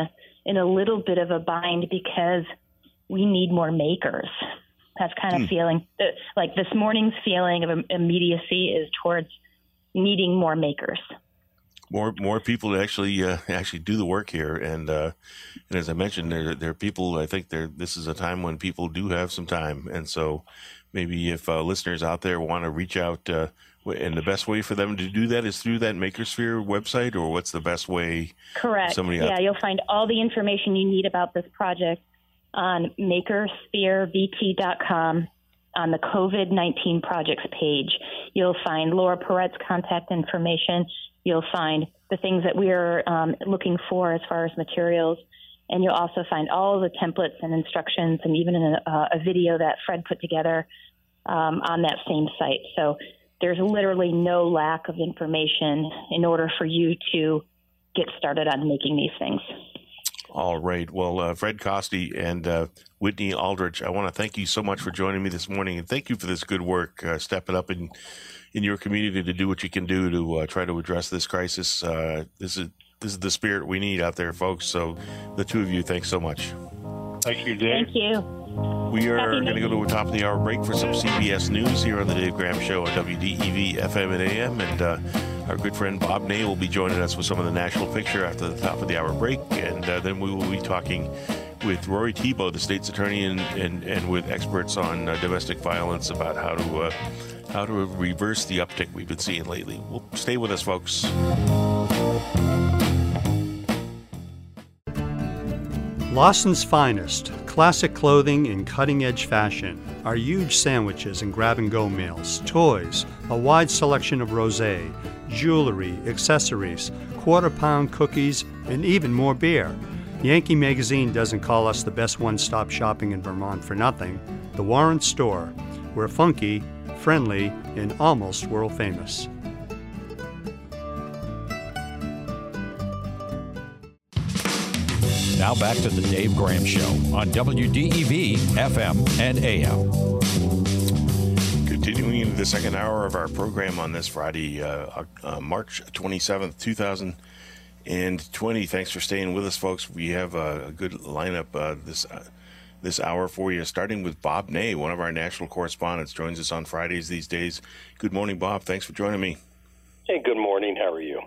in a little bit of a bind because we need more makers. That's kind of feeling, like this morning's feeling of immediacy is towards needing more makers. More people to actually do the work here, and as I mentioned, there are people. I think this is a time when people do have some time, and so maybe if listeners out there want to reach out, and the best way for them to do that is through that Makersphere website, or what's the best way? Correct. Yeah, you'll find all the information you need about this project on makerspherevt.com. On the COVID-19 projects page, you'll find Laura Perret's contact information. You'll find the things that we're looking for as far as materials. And you'll also find all the templates and instructions and even a video that Fred put together on that same site. So there's literally no lack of information in order for you to get started on making these things. All right. Well, Fred Costi and Whitney Aldrich, I want to thank you so much for joining me this morning, and thank you for this good work, stepping up in your community to do what you can do to try to address this crisis. This is the spirit we need out there, folks. So the two of you, thanks so much. Thank you, Dave. Thank you. We are going to go to a top of the hour break for some CBS News here on the Dave Graham Show on WDEV FM and AM, and our good friend Bob Ney will be joining us with some of the national picture after the top of the hour break, and then we will be talking with Rory Thibault, the state's attorney, and with experts on domestic violence about how to reverse the uptick we've been seeing lately. Well, stay with us, folks. Lawson's Finest, classic clothing in cutting-edge fashion, our huge sandwiches and grab-and-go meals, toys, a wide selection of rosé, jewelry, accessories, quarter-pound cookies, and even more beer. Yankee Magazine doesn't call us the best one-stop shopping in Vermont for nothing. The Warren Store. We're funky, friendly, and almost world-famous. Now back to the Dave Graham Show on WDEV FM and AM. Continuing into the second hour of our program on this Friday, March 27th, 2020. Thanks for staying with us, folks. We have a good lineup this hour for you, starting with Bob Ney, one of our national correspondents, joins us on Fridays these days. Good morning, Bob. Thanks for joining me. Hey, good morning. How are you?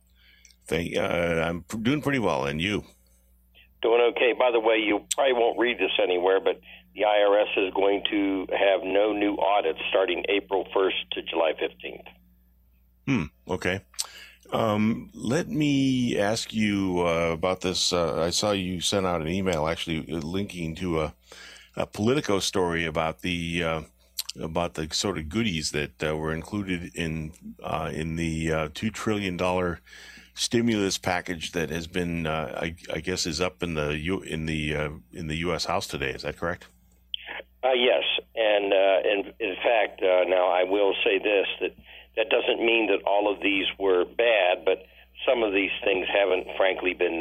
I'm doing pretty well, and you? Doing okay. By the way, you probably won't read this anywhere, but the IRS is going to have no new audits starting April 1st to July 15th. Okay. Let me ask you about this. I saw you sent out an email actually linking to a Politico story about the sort of goodies that were included in the $2 trillion stimulus package that has been, I guess, is up in the U.S. House today. Is that correct? Yes, and in fact, now I will say this, that doesn't mean that all of these were bad, but some of these things haven't, frankly, been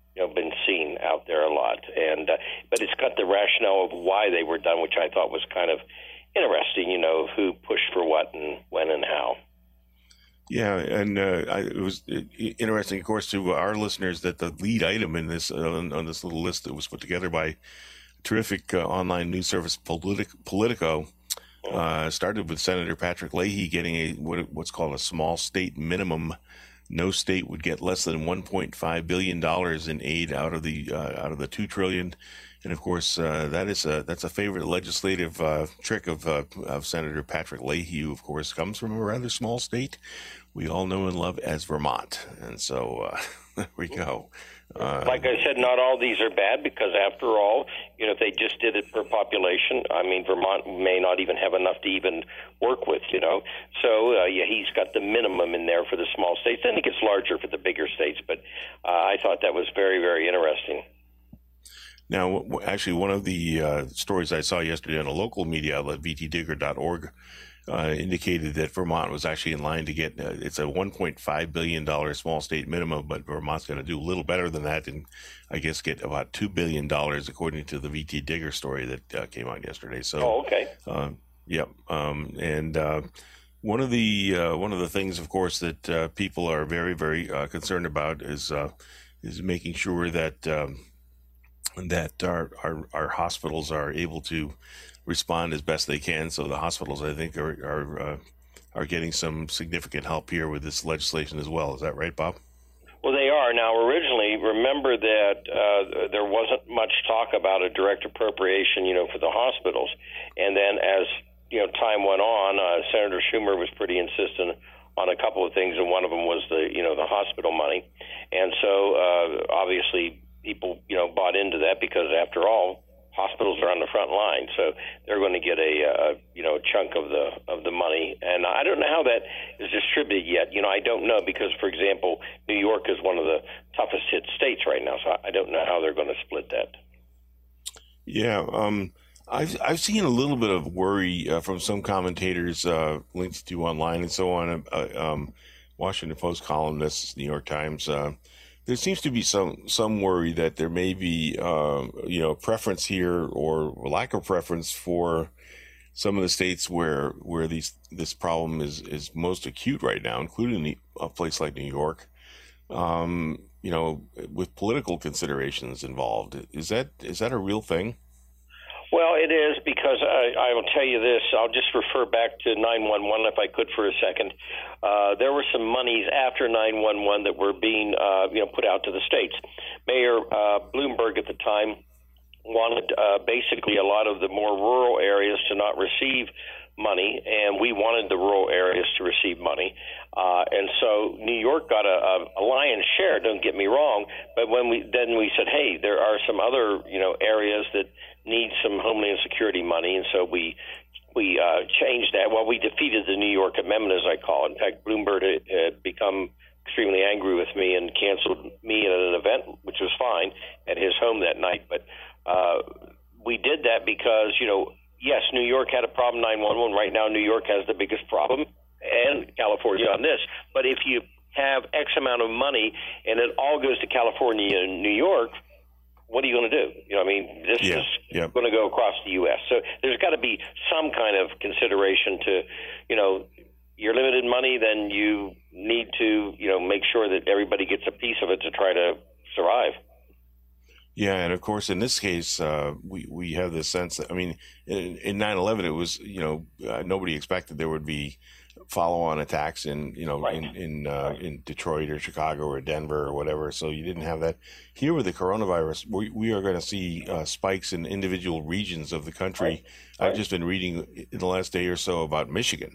seen out there a lot. And but it's got the rationale of why they were done, which I thought was kind of interesting. Who pushed for what and when and how. Yeah, and it was interesting, of course, to our listeners that the lead item in this on this little list that was put together by terrific online news service Politico started with Senator Patrick Leahy getting what's called a small state minimum. No state would get less than $1.5 billion in aid out of the $2 trillion. And of course, that's a favorite legislative trick of Senator Patrick Leahy, who of course comes from a rather small state we all know and love as Vermont. And so there we go. Like I said, not all these are bad because, after all, if they just did it per population, I mean, Vermont may not even have enough to even work with. So he's got the minimum in there for the small states. Then it gets larger for the bigger states. But I thought that was very, very interesting. Now, actually, one of the stories I saw yesterday on a local media outlet, vtdigger.org, indicated that Vermont was actually in line to get it's a $1.5 billion small state minimum, but Vermont's going to do a little better than that and I guess get about $2 billion according to the VT Digger story that came out yesterday. So, okay. Yep. And one of the things, of course, that people are very, very concerned about is making sure that that our hospitals are able to respond as best they can. So the hospitals, I think, are getting some significant help here with this legislation as well. Is that right, Bob? Well, they are. Now, originally, remember that there wasn't much talk about a direct appropriation, for the hospitals. And then as, time went on, Senator Schumer was pretty insistent on a couple of things, and one of them was the hospital money. And so, obviously, people, bought into that because, after all, hospitals are on the front line, so they're going to get a chunk of the money. And I don't know how that is distributed yet. I don't know because, for example, New York is one of the toughest hit states right now, so I don't know how they're going to split that. Yeah, I've seen a little bit of worry from some commentators linked to online and so on. Washington Post columnists, New York Times. There seems to be some worry that there may be, preference here or lack of preference for some of the states where this problem is most acute right now, including a place like New York. With political considerations involved. Is that a real thing? Well, it is, because I will tell you this. I'll just refer back to 911 if I could for a second. There were some monies after 911 that were being put out to the states. Mayor Bloomberg at the time wanted basically a lot of the more rural areas to not receive money, and we wanted the rural areas to receive money. And so New York got a lion's share, don't get me wrong, but when we said, hey, there are some other areas that need some Homeland Security money, and so we changed that. Well, we defeated the New York Amendment, as I call it. In fact, Bloomberg had become extremely angry with me and canceled me at an event, which was fine, at his home that night. But we did that because, yes, New York had a problem 911. Right now, New York has the biggest problem, and California on this. But if you have X amount of money and it all goes to California and New York, what are you going to do? This is going to go across the U.S. So there's got to be some kind of consideration to, you're limited money, then you need to, make sure that everybody gets a piece of it to try to survive. Yeah, and of course, in this case, we have this sense that, in 9/11, it was, nobody expected there would be follow-on attacks in Detroit or Chicago or Denver or whatever. So you didn't have that. Here with the coronavirus, we are going to see spikes in individual regions of the country. Right. I've just been reading in the last day or so about Michigan,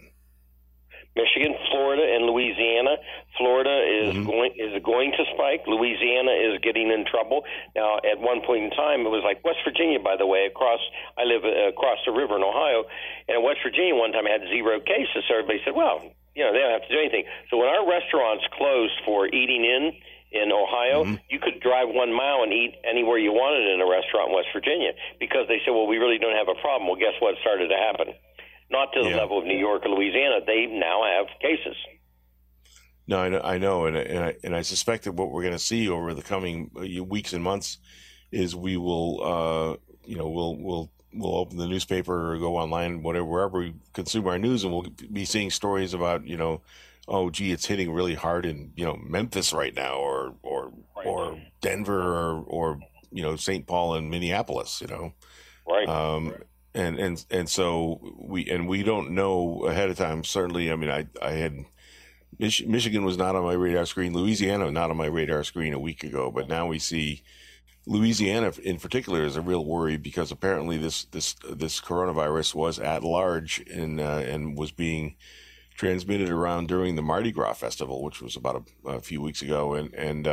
Florida, and Louisiana. Florida is going to spike. Louisiana is getting in trouble. Now, at one point in time, it was like West Virginia, by the way, I live across the river in Ohio, and West Virginia one time had 0 cases. So everybody said, well, they don't have to do anything. So when our restaurants closed for eating in Ohio, you could drive 1 mile and eat anywhere you wanted in a restaurant in West Virginia because they said, well, we really don't have a problem. Well, guess what started to happen? Not to the level of New York or Louisiana. They now have cases. No, I know, and I suspect that what we're going to see over the coming weeks and months is we will, we'll open the newspaper or go online, wherever we consume our news, and we'll be seeing stories about, oh, gee, it's hitting really hard in Memphis right now, or Denver, or St. Paul and Minneapolis, right. And so we don't know ahead of time. Certainly, I had Michigan was not on my radar screen. Louisiana not on my radar screen a week ago, but now we see Louisiana in particular is a real worry because apparently this coronavirus was at large and was being transmitted around during the Mardi Gras festival, which was about a few weeks ago, and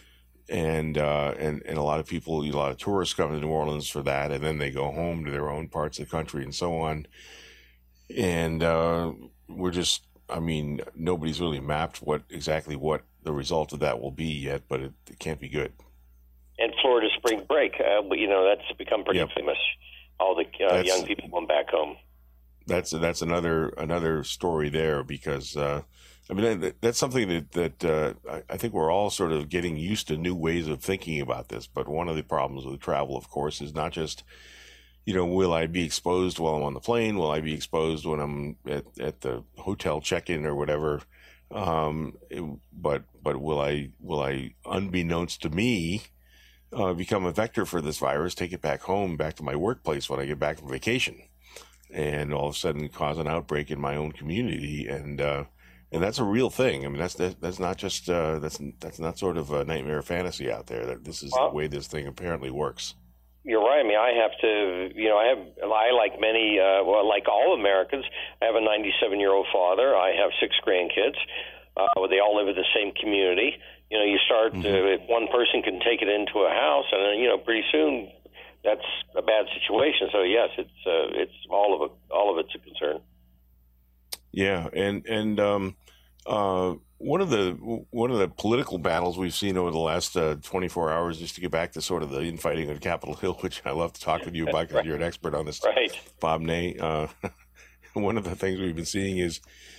a lot of people, a lot of tourists come to New Orleans for that, and then they go home to their own parts of the country and so on. And we're just, nobody's really mapped what the result of that will be yet, but it can't be good. And Florida spring break, that's become pretty famous. All the young people going back home. That's another story there because that's something that I think we're all sort of getting used to new ways of thinking about this. But one of the problems with travel, of course, is not just will I be exposed while I'm on the plane? Will I be exposed when I'm at the hotel check-in or whatever? But will I, unbeknownst to me, become a vector for this virus, take it back home, back to my workplace when I get back from vacation, and all of a sudden cause an outbreak in my own community. And that's a real thing. I mean, that's not just that's not sort of a nightmare fantasy out there. That this is the way this thing apparently works. You're right. I mean, I have to, I like many, like all Americans, I have a 97-year-old father. I have 6 grandkids. They all live in the same community. You start, if one person can take it into a house, and pretty soon that's a bad situation. So yes, it's all of it's a concern. Yeah, and one of the political battles we've seen over the last 24 hours, just to get back to sort of the infighting on Capitol Hill, which I love to talk with you about because you're an expert on this, right, Bob Ney. One of the things we've been seeing is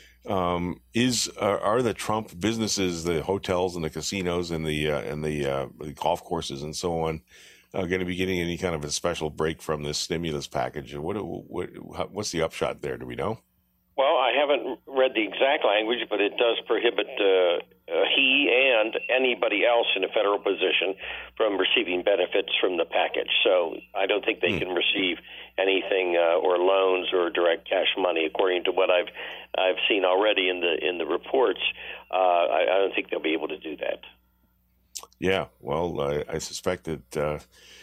are the Trump businesses, the hotels and the casinos and the golf courses and so on, going to be getting any kind of a special break from this stimulus package? And what's the upshot there? Do we know? Well, I haven't read the exact language, but it does prohibit he and anybody else in a federal position from receiving benefits from the package. So I don't think they can receive anything or loans or direct cash money, according to what I've seen already in the reports. I don't think they'll be able to do that. Yeah, well, I suspect that.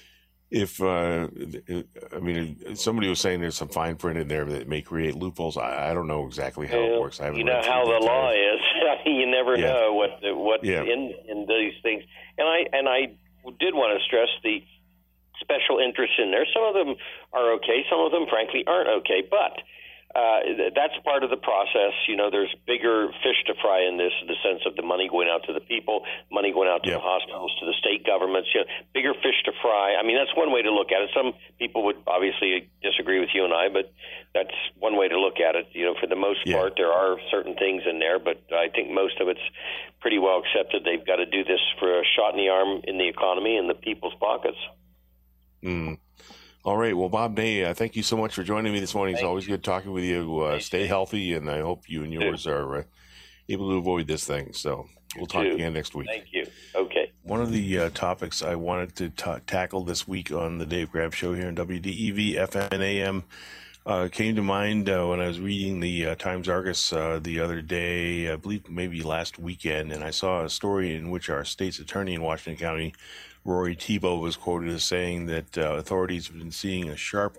Somebody was saying there's some fine print in there that may create loopholes. I don't know exactly how it works. I haven't read how the law is. You never know what's in these things. And I did want to stress the special interests in there. Some of them are okay. Some of them, frankly, aren't okay. But that's part of the process. There's bigger fish to fry in this, in the sense of the money going out to the people, money going out to the hospitals, to the state governments, bigger fish to fry. I mean, that's one way to look at it. Some people would obviously disagree with you and I, but that's one way to look at it. For the most part, there are certain things in there, but I think most of it's pretty well accepted. They've got to do this for a shot in the arm in the economy and the people's pockets. All right. Well, Bob Ney, thank you so much for joining me this morning. It's always good talking with you. Stay healthy, and I hope you and yours are able to avoid this thing. So we'll talk again next week. Thank you. Okay. One of the topics I wanted to tackle this week on the Dave Graham Show here on WDEV FM and AM came to mind when I was reading the Times-Argus the other day, I believe maybe last weekend, and I saw a story in which our state's attorney in Washington County, Rory Thibault, was quoted as saying that authorities have been seeing a sharp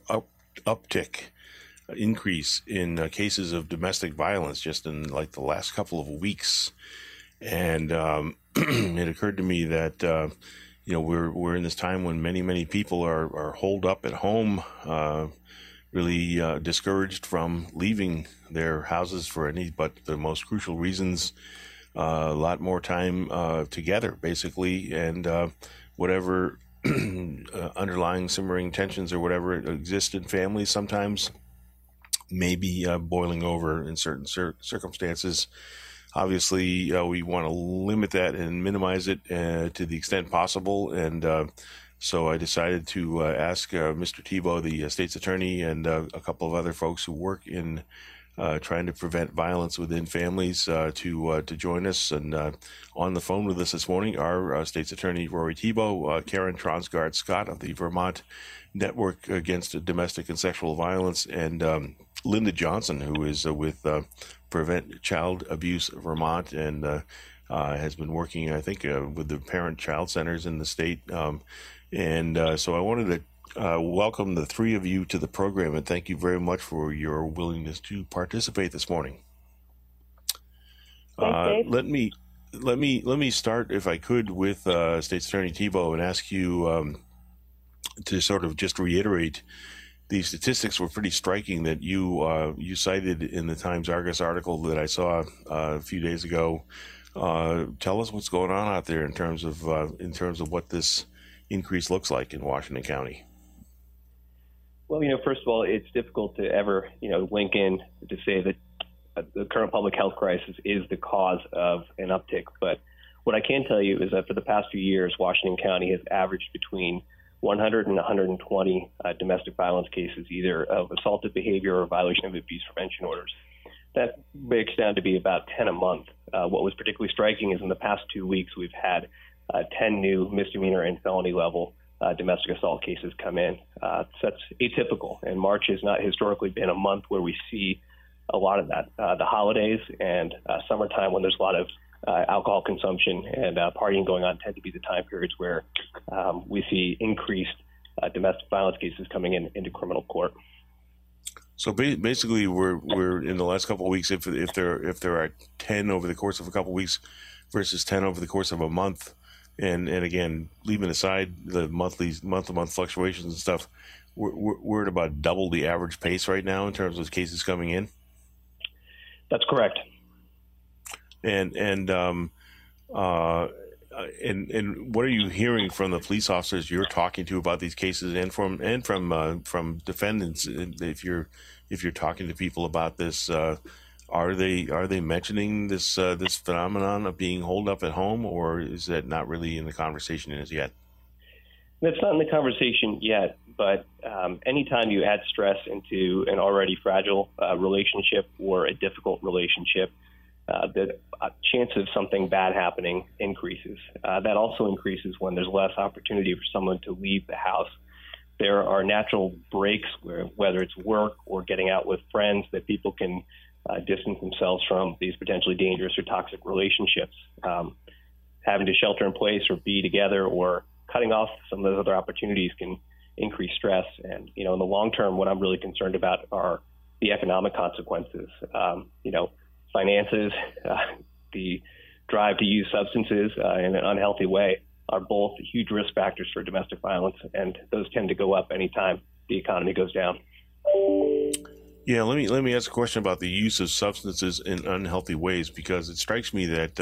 increase in cases of domestic violence just in like the last couple of weeks. And it occurred to me that we're in this time when many people are holed up at home, really discouraged from leaving their houses for any but the most crucial reasons. A lot more time together, basically, and whatever underlying simmering tensions or whatever exist in families sometimes may be boiling over in certain circumstances. Obviously, we want to limit that and minimize it to the extent possible, and so I decided to ask Mr. Thibault, the state's attorney, and a couple of other folks who work in trying to prevent violence within families to join us. And on the phone with us this morning are state's attorney Rory Thibault, Karen Tronsgaard Scott of the Vermont Network Against Domestic and Sexual Violence, and Linda Johnson, who is with Prevent Child Abuse Vermont and has been working, I think, with the parent-child centers in the state. So I wanted to welcome the three of you to the program, and thank you very much for your willingness to participate this morning. Thanks, Dave. Let me start, if I could, with State's Attorney Thibault and ask you to sort of just reiterate. The statistics were pretty striking that you cited in the Times-Argus article that I saw a few days ago. Tell us what's going on out there in terms of what this increase looks like in Washington County. Well, first of all, it's difficult to ever, link in to say that the current public health crisis is the cause of an uptick. But what I can tell you is that for the past few years, Washington County has averaged between 100 and 120 domestic violence cases, either of assaultive behavior or violation of abuse prevention orders. That breaks down to be about 10 a month. What was particularly striking is in the past 2 weeks, we've had 10 new misdemeanor and felony level domestic assault cases come in. So that's atypical, and March has not historically been a month where we see a lot of that. The holidays and summertime, when there's a lot of alcohol consumption and partying going on, tend to be the time periods where we see increased domestic violence cases coming into criminal court. So basically, we're in the last couple of weeks. If there are 10 over the course of a couple of weeks versus 10 over the course of a month, and again, leaving aside the month-to-month fluctuations and stuff, we're at about double the average pace right now in terms of cases coming in. That's correct. And what are you hearing from the police officers you're talking to about these cases, and from defendants? If you're talking to people about this, are they mentioning this phenomenon of being holed up at home, or is that not really in the conversation as yet? That's not in the conversation yet. But anytime you add stress into an already fragile relationship or a difficult relationship, the chance of something bad happening increases. That also increases when there's less opportunity for someone to leave the house. There are natural breaks, whether it's work or getting out with friends, that people can distance themselves from these potentially dangerous or toxic relationships. Having to shelter in place or be together or cutting off some of those other opportunities can increase stress. And, in the long term, what I'm really concerned about are the economic consequences. Finances, the drive to use substances in an unhealthy way are both huge risk factors for domestic violence, and those tend to go up anytime the economy goes down. Yeah, let me ask a question about the use of substances in unhealthy ways, because it strikes me that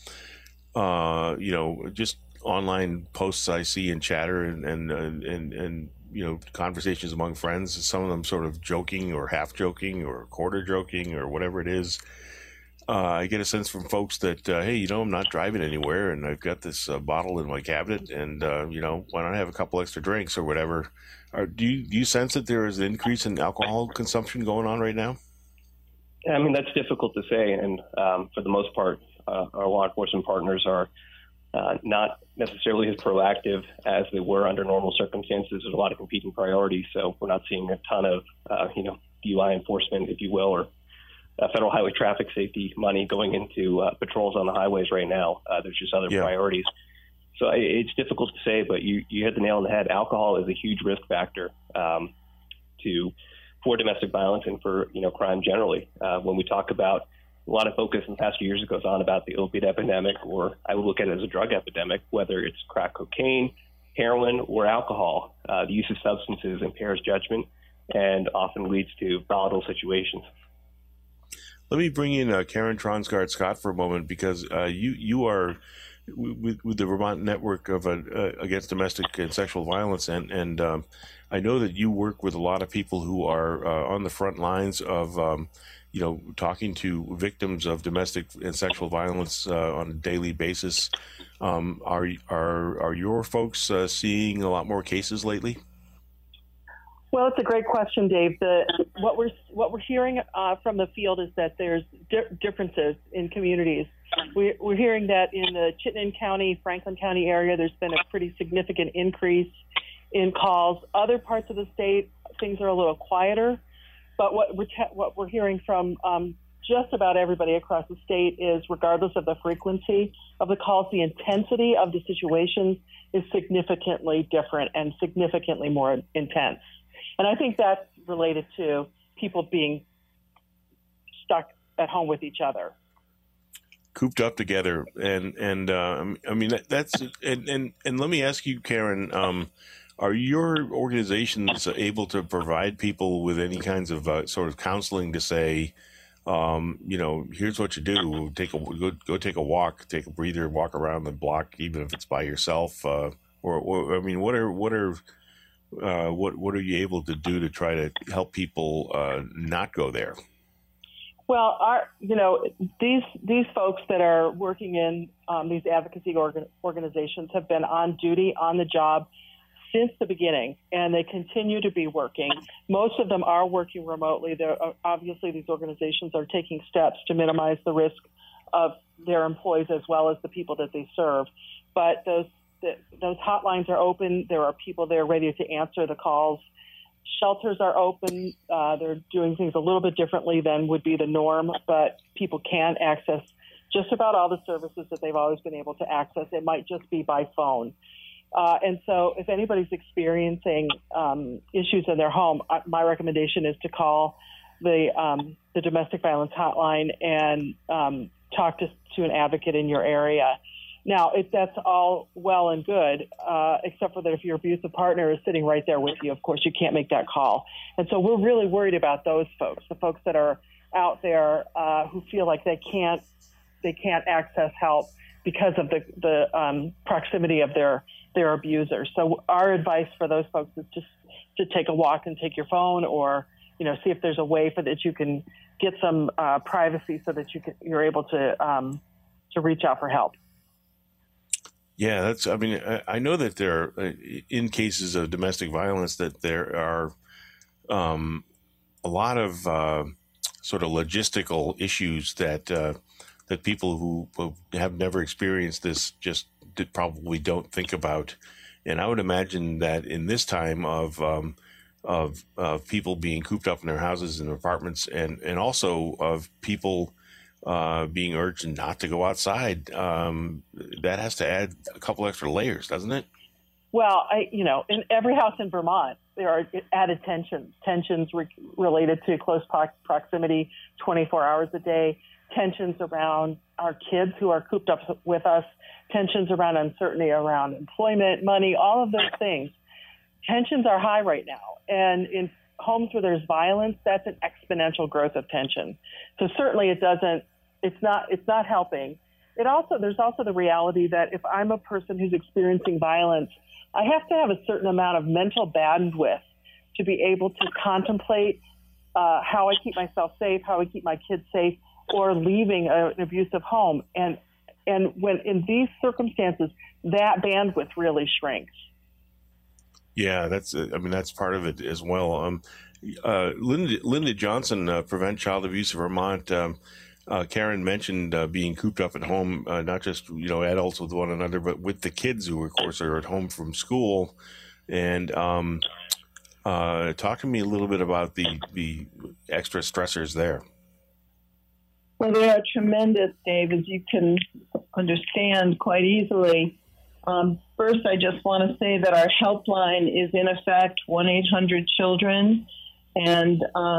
just online posts I see and chatter and conversations among friends, some of them sort of joking or half joking or quarter joking or whatever it is. I get a sense from folks that, hey, I'm not driving anywhere and I've got this bottle in my cabinet and, why don't I have a couple extra drinks or whatever? Do you sense that there is an increase in alcohol consumption going on right now? I mean, that's difficult to say. And for the most part, our law enforcement partners are not necessarily as proactive as they were under normal circumstances. There's a lot of competing priorities. So we're not seeing a ton of, DUI enforcement, if you will, or federal highway traffic safety money going into patrols on the highways right now. There's just other priorities. So it's difficult to say, but you hit the nail on the head. Alcohol is a huge risk factor for domestic violence and for crime generally. When we talk about a lot of focus in the past few years goes on about the opiate epidemic, or I would look at it as a drug epidemic, whether it's crack cocaine, heroin, or alcohol. The use of substances impairs judgment and often leads to volatile situations. Let me bring in Karen Tronsgaard Scott for a moment, because you are with the Vermont Network of Against Domestic and Sexual Violence, and I know that you work with a lot of people who are on the front lines of talking to victims of domestic and sexual violence on a daily basis. Are your folks seeing a lot more cases lately? Well, it's a great question, Dave. What we're hearing from the field is that there's differences in communities. We're hearing that in the Chittenden County, Franklin County area, there's been a pretty significant increase in calls. Other parts of the state, things are a little quieter. But what we're hearing from just about everybody across the state is, regardless of the frequency of the calls, the intensity of the situations is significantly different and significantly more intense. And I think that's related to people being stuck at home with each other, cooped up together. And I mean, that's and let me ask you, Karen, are your organizations able to provide people with any kinds of sort of counseling to say, here's what you do: go take a walk, take a breather, walk around the block, even if it's by yourself, or I mean, what are you able to do to try to help people not go there? Well, these folks that are working in these advocacy organizations have been on duty, on the job since the beginning, and they continue to be working. Most of them are working remotely. Obviously, these organizations are taking steps to minimize the risk of their employees as well as the people that they serve. but those hotlines are open. There are people there ready to answer the calls. Shelters are open. They're doing things a little bit differently than would be the norm, but people can access just about all the services that they've always been able to access. It might just be by phone. And so if anybody's experiencing issues in their home, my recommendation is to call the domestic violence hotline and talk to an advocate in your area. Now, that's all well and good, except for that if your abusive partner is sitting right there with you, of course, you can't make that call. And so we're really worried about those folks, the folks that are out there who feel like they can't access help because of the proximity of their abuser. So our advice for those folks is just to take a walk and take your phone, or see if there's a way for that you can get some privacy so that you're able to reach out for help. Yeah, I know that there are, in cases of domestic violence, that there are a lot of sort of logistical issues that people who have never experienced this just probably don't think about. And I would imagine that in this time of people being cooped up in their houses and apartments, and also of people being urged not to go outside, that has to add a couple extra layers, doesn't it? Well, in every house in Vermont, there are added tensions related to close proximity 24 hours a day, tensions around our kids who are cooped up with us, tensions around uncertainty around employment, money, all of those things. Tensions are high right now. And in homes where there's violence, that's an exponential growth of tension. So certainly it's not helping. There's also the reality that if I'm a person who's experiencing violence, I have to have a certain amount of mental bandwidth to be able to contemplate how I keep myself safe, how I keep my kids safe, or leaving an abusive home. And when in these circumstances, that bandwidth really shrinks. Yeah, that's part of it as well. Linda Johnson, Prevent Child Abuse of Vermont. Karen mentioned being cooped up at home, not just adults with one another, but with the kids who, of course, are at home from school. And talk to me a little bit about the extra stressors there. Well, they are tremendous, Dave, as you can understand quite easily. First, I just want to say that our helpline is, in effect, 1-800-CHILDREN. And,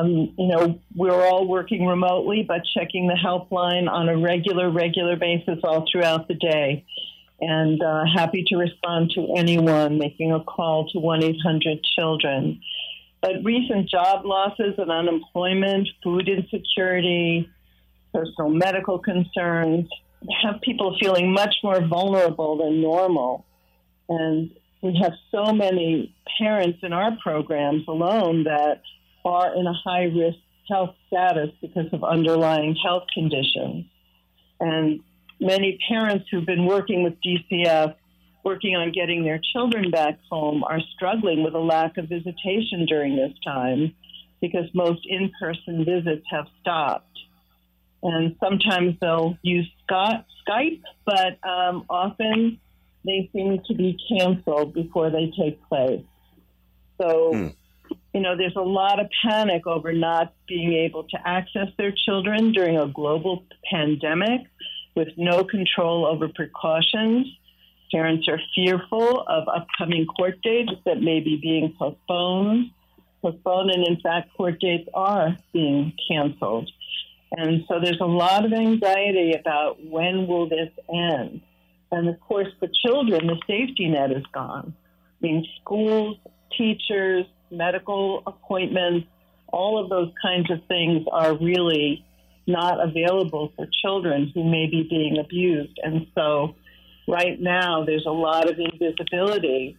we're all working remotely, but checking the helpline on a regular basis all throughout the day. And happy to respond to anyone making a call to 1-800-CHILDREN. But recent job losses and unemployment, food insecurity, personal medical concerns have people feeling much more vulnerable than normal. And we have so many parents in our programs alone that are in a high-risk health status because of underlying health conditions. And many parents who've been working with DCF, working on getting their children back home, are struggling with a lack of visitation during this time because most in-person visits have stopped. And sometimes they'll use Skype, but often they seem to be canceled before they take place. So, there's a lot of panic over not being able to access their children during a global pandemic with no control over precautions. Parents are fearful of upcoming court dates that may be being postponed, and in fact, court dates are being canceled. And so there's a lot of anxiety about when will this end. And of course, for children, the safety net is gone. I mean, schools, teachers, medical appointments, all of those kinds of things are really not available for children who may be being abused. And so right now, there's a lot of invisibility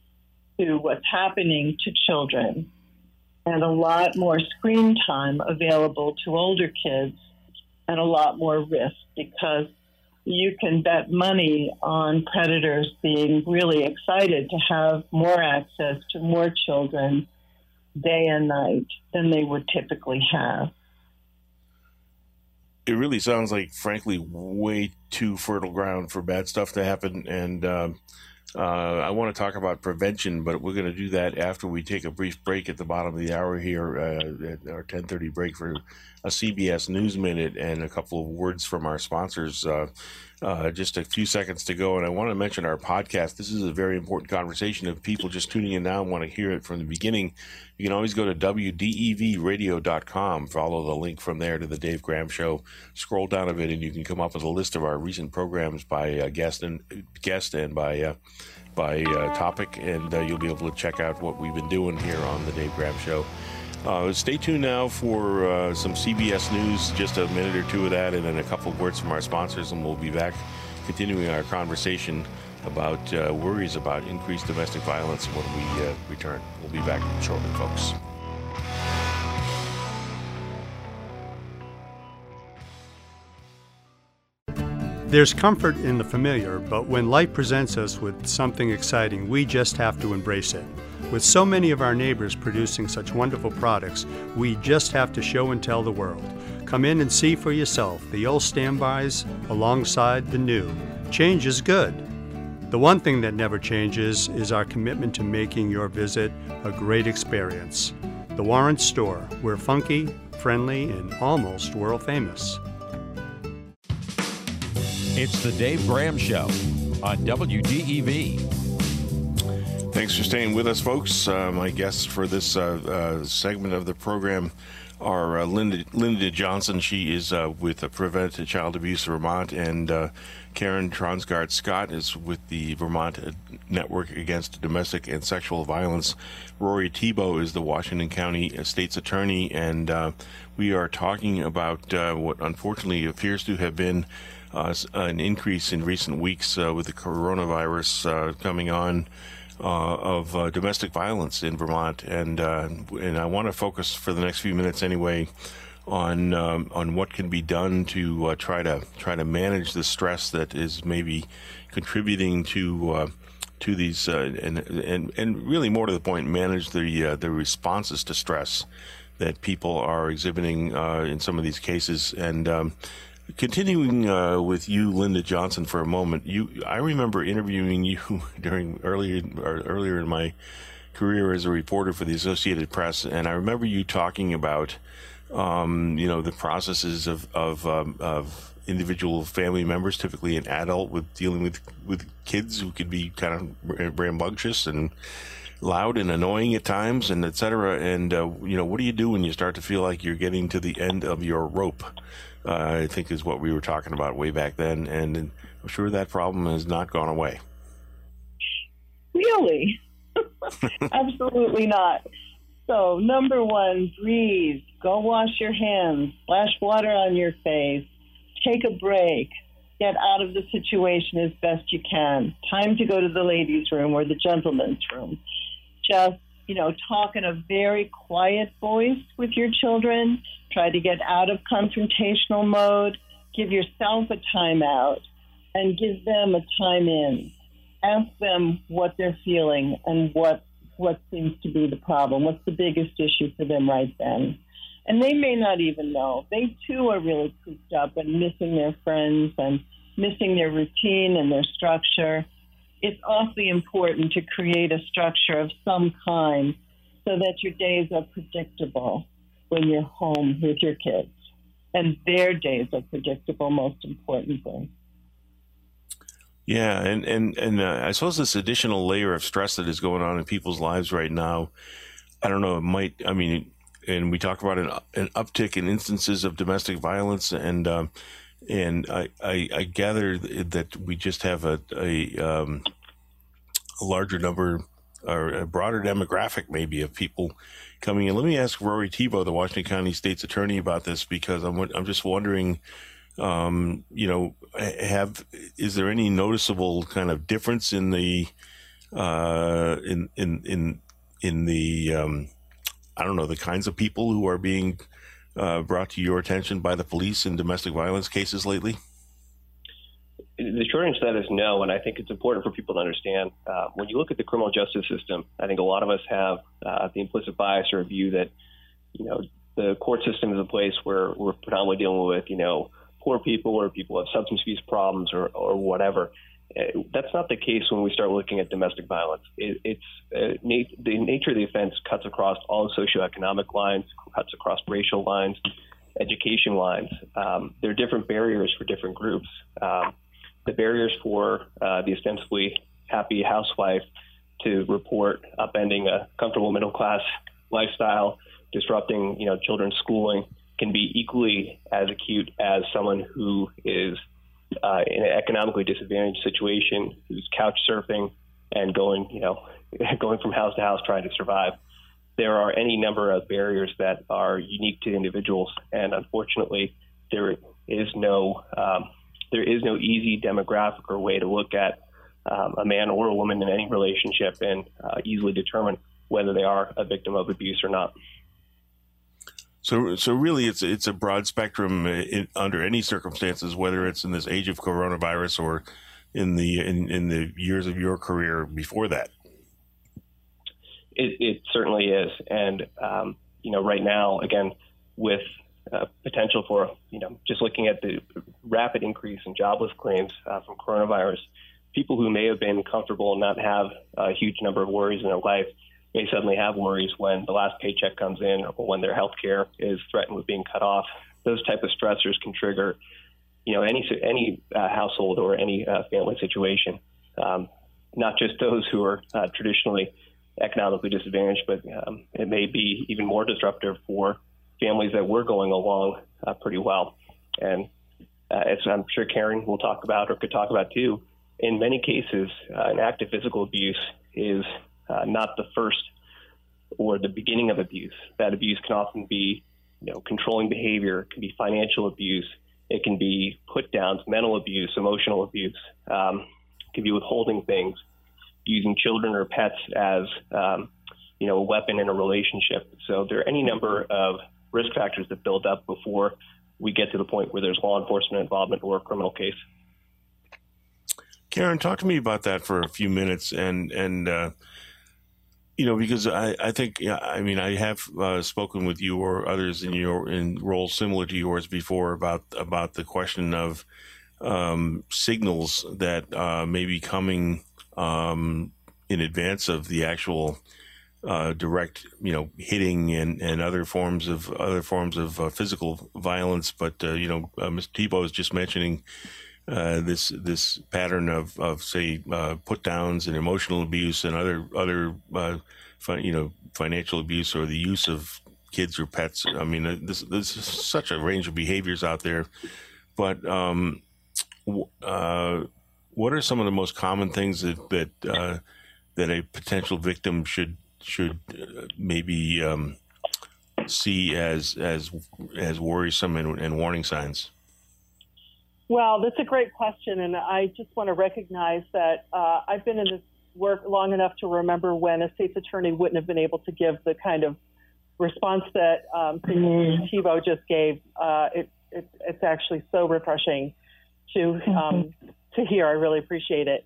to what's happening to children, and a lot more screen time available to older kids, and a lot more risk, because you can bet money on predators being really excited to have more access to more children day and night than they would typically have. it really sounds like, frankly, way too fertile ground for bad stuff to happen. And I want to talk about prevention, but we're going to do that after we take a brief break at the bottom of the hour here, at our 10:30 break for a CBS News Minute and a couple of words from our sponsors. Just a few seconds to go, and I want to mention our podcast. This is a very important conversation. If people just tuning in now want to hear it from the beginning, you can always go to WDEVradio.com, follow the link from there to the Dave Graham Show, scroll down a bit, and you can come up with a list of our recent programs by guest and by topic, and you'll be able to check out what we've been doing here on the Dave Graham Show. Stay tuned now for some CBS News, just a minute or two of that, and then a couple of words from our sponsors, and we'll be back continuing our conversation about worries about increased domestic violence when we return. We'll be back shortly, folks. There's comfort in the familiar, but when life presents us with something exciting, we just have to embrace it. With so many of our neighbors producing such wonderful products, we just have to show and tell the world. Come in and see for yourself the old standbys alongside the new. Change is good. The one thing that never changes is our commitment to making your visit a great experience. The Warren Store. We're funky, friendly, and almost world famous. It's the Dave Graham Show on WDEV. Thanks for staying with us, folks. My guests for this segment of the program are Linda Johnson. She is with Prevent Child Abuse Vermont, and Karen Tronsgaard Scott is with the Vermont Network Against Domestic and Sexual Violence. Rory Thibault is the Washington County State's Attorney, and we are talking about what unfortunately appears to have been an increase in recent weeks with the coronavirus coming on. Of domestic violence in Vermont, and I want to focus for the next few minutes anyway on what can be done to try to manage the stress that is maybe contributing to these and really more to the point, manage the responses to stress that people are exhibiting in some of these cases. And continuing with you, Linda Johnson, for a moment. I remember interviewing you earlier in my career as a reporter for the Associated Press, and I remember you talking about, the processes of individual family members, typically an adult, with dealing with kids who could be kind of rambunctious and loud and annoying at times, and et cetera. And what do you do when you start to feel like you're getting to the end of your rope? I think is what we were talking about way back then, and I'm sure that problem has not gone away. Really? Absolutely not. So, number one, breathe. Go wash your hands. Splash water on your face. Take a break. Get out of the situation as best you can. Time to go to the ladies' room or the gentleman's room. Just talk in a very quiet voice with your children. Try to get out of confrontational mode. Give yourself a time out and give them a time in. Ask them what they're feeling and what seems to be the problem. What's the biggest issue for them right then? And they may not even know. They too are really cooped up and missing their friends and missing their routine and their structure. It's awfully important to create a structure of some kind so that your days are predictable when you're home with your kids. And their days are predictable, most importantly. Yeah, and I suppose this additional layer of stress that is going on in people's lives right now, I don't know, and we talk about an uptick in instances of domestic violence, and I gather that we just have a larger number or a broader demographic maybe of people coming in. Let me ask Rory Thibault, the Washington County State's Attorney, about this, because I'm just wondering, is there any noticeable kind of difference in the the kinds of people who are being brought to your attention by the police in domestic violence cases lately? The short answer to that is no, and I think it's important for people to understand. When you look at the criminal justice system, I think a lot of us have the implicit bias or view that, the court system is a place where we're predominantly dealing with, poor people or people who have substance abuse problems or whatever. That's not the case when we start looking at domestic violence. The nature of the offense cuts across all socioeconomic lines, cuts across racial lines, education lines. There are different barriers for different groups. The barriers for the ostensibly happy housewife to report upending a comfortable middle class lifestyle, disrupting children's schooling, can be equally as acute as someone who is in an economically disadvantaged situation, who's couch surfing and going from house to house trying to survive. There are any number of barriers that are unique to individuals, and unfortunately, there is no easy demographic or way to look at a man or a woman in any relationship and easily determine whether they are a victim of abuse or not. So really, it's a broad spectrum under any circumstances, whether it's in this age of coronavirus or in the years of your career before that. It certainly is, and right now, again, with potential for just looking at the rapid increase in jobless claims from coronavirus, people who may have been comfortable and not have a huge number of worries in their life may suddenly have worries when the last paycheck comes in or when their health care is threatened with being cut off. Those type of stressors can trigger, any household or any family situation, not just those who are traditionally economically disadvantaged, but it may be even more disruptive for families that were going along pretty well. And as I'm sure Karen will talk about or could talk about too, in many cases, an act of physical abuse is not the first or the beginning of abuse. That abuse can often be, controlling behavior, it can be financial abuse, it can be put downs, mental abuse, emotional abuse, it can be withholding things, using children or pets as, a weapon in a relationship. So there are any number of risk factors that build up before we get to the point where there's law enforcement involvement or a criminal case. Karen, talk to me about that for a few minutes, and because I think, I have spoken with you or others in roles similar to yours before about the question of signals that may be coming in advance of the actual direct, hitting and other forms of physical violence. But Mr. Tebow was just mentioning this pattern of say put downs and emotional abuse and other financial abuse or the use of kids or pets. I mean, this is such a range of behaviors out there. But what are some of the most common things that a potential victim should maybe see as worrisome and warning signs? Well, that's a great question, and I just want to recognize that I've been in this work long enough to remember when a state's attorney wouldn't have been able to give the kind of response that Tebow just gave. It's actually so refreshing to hear. I really appreciate it.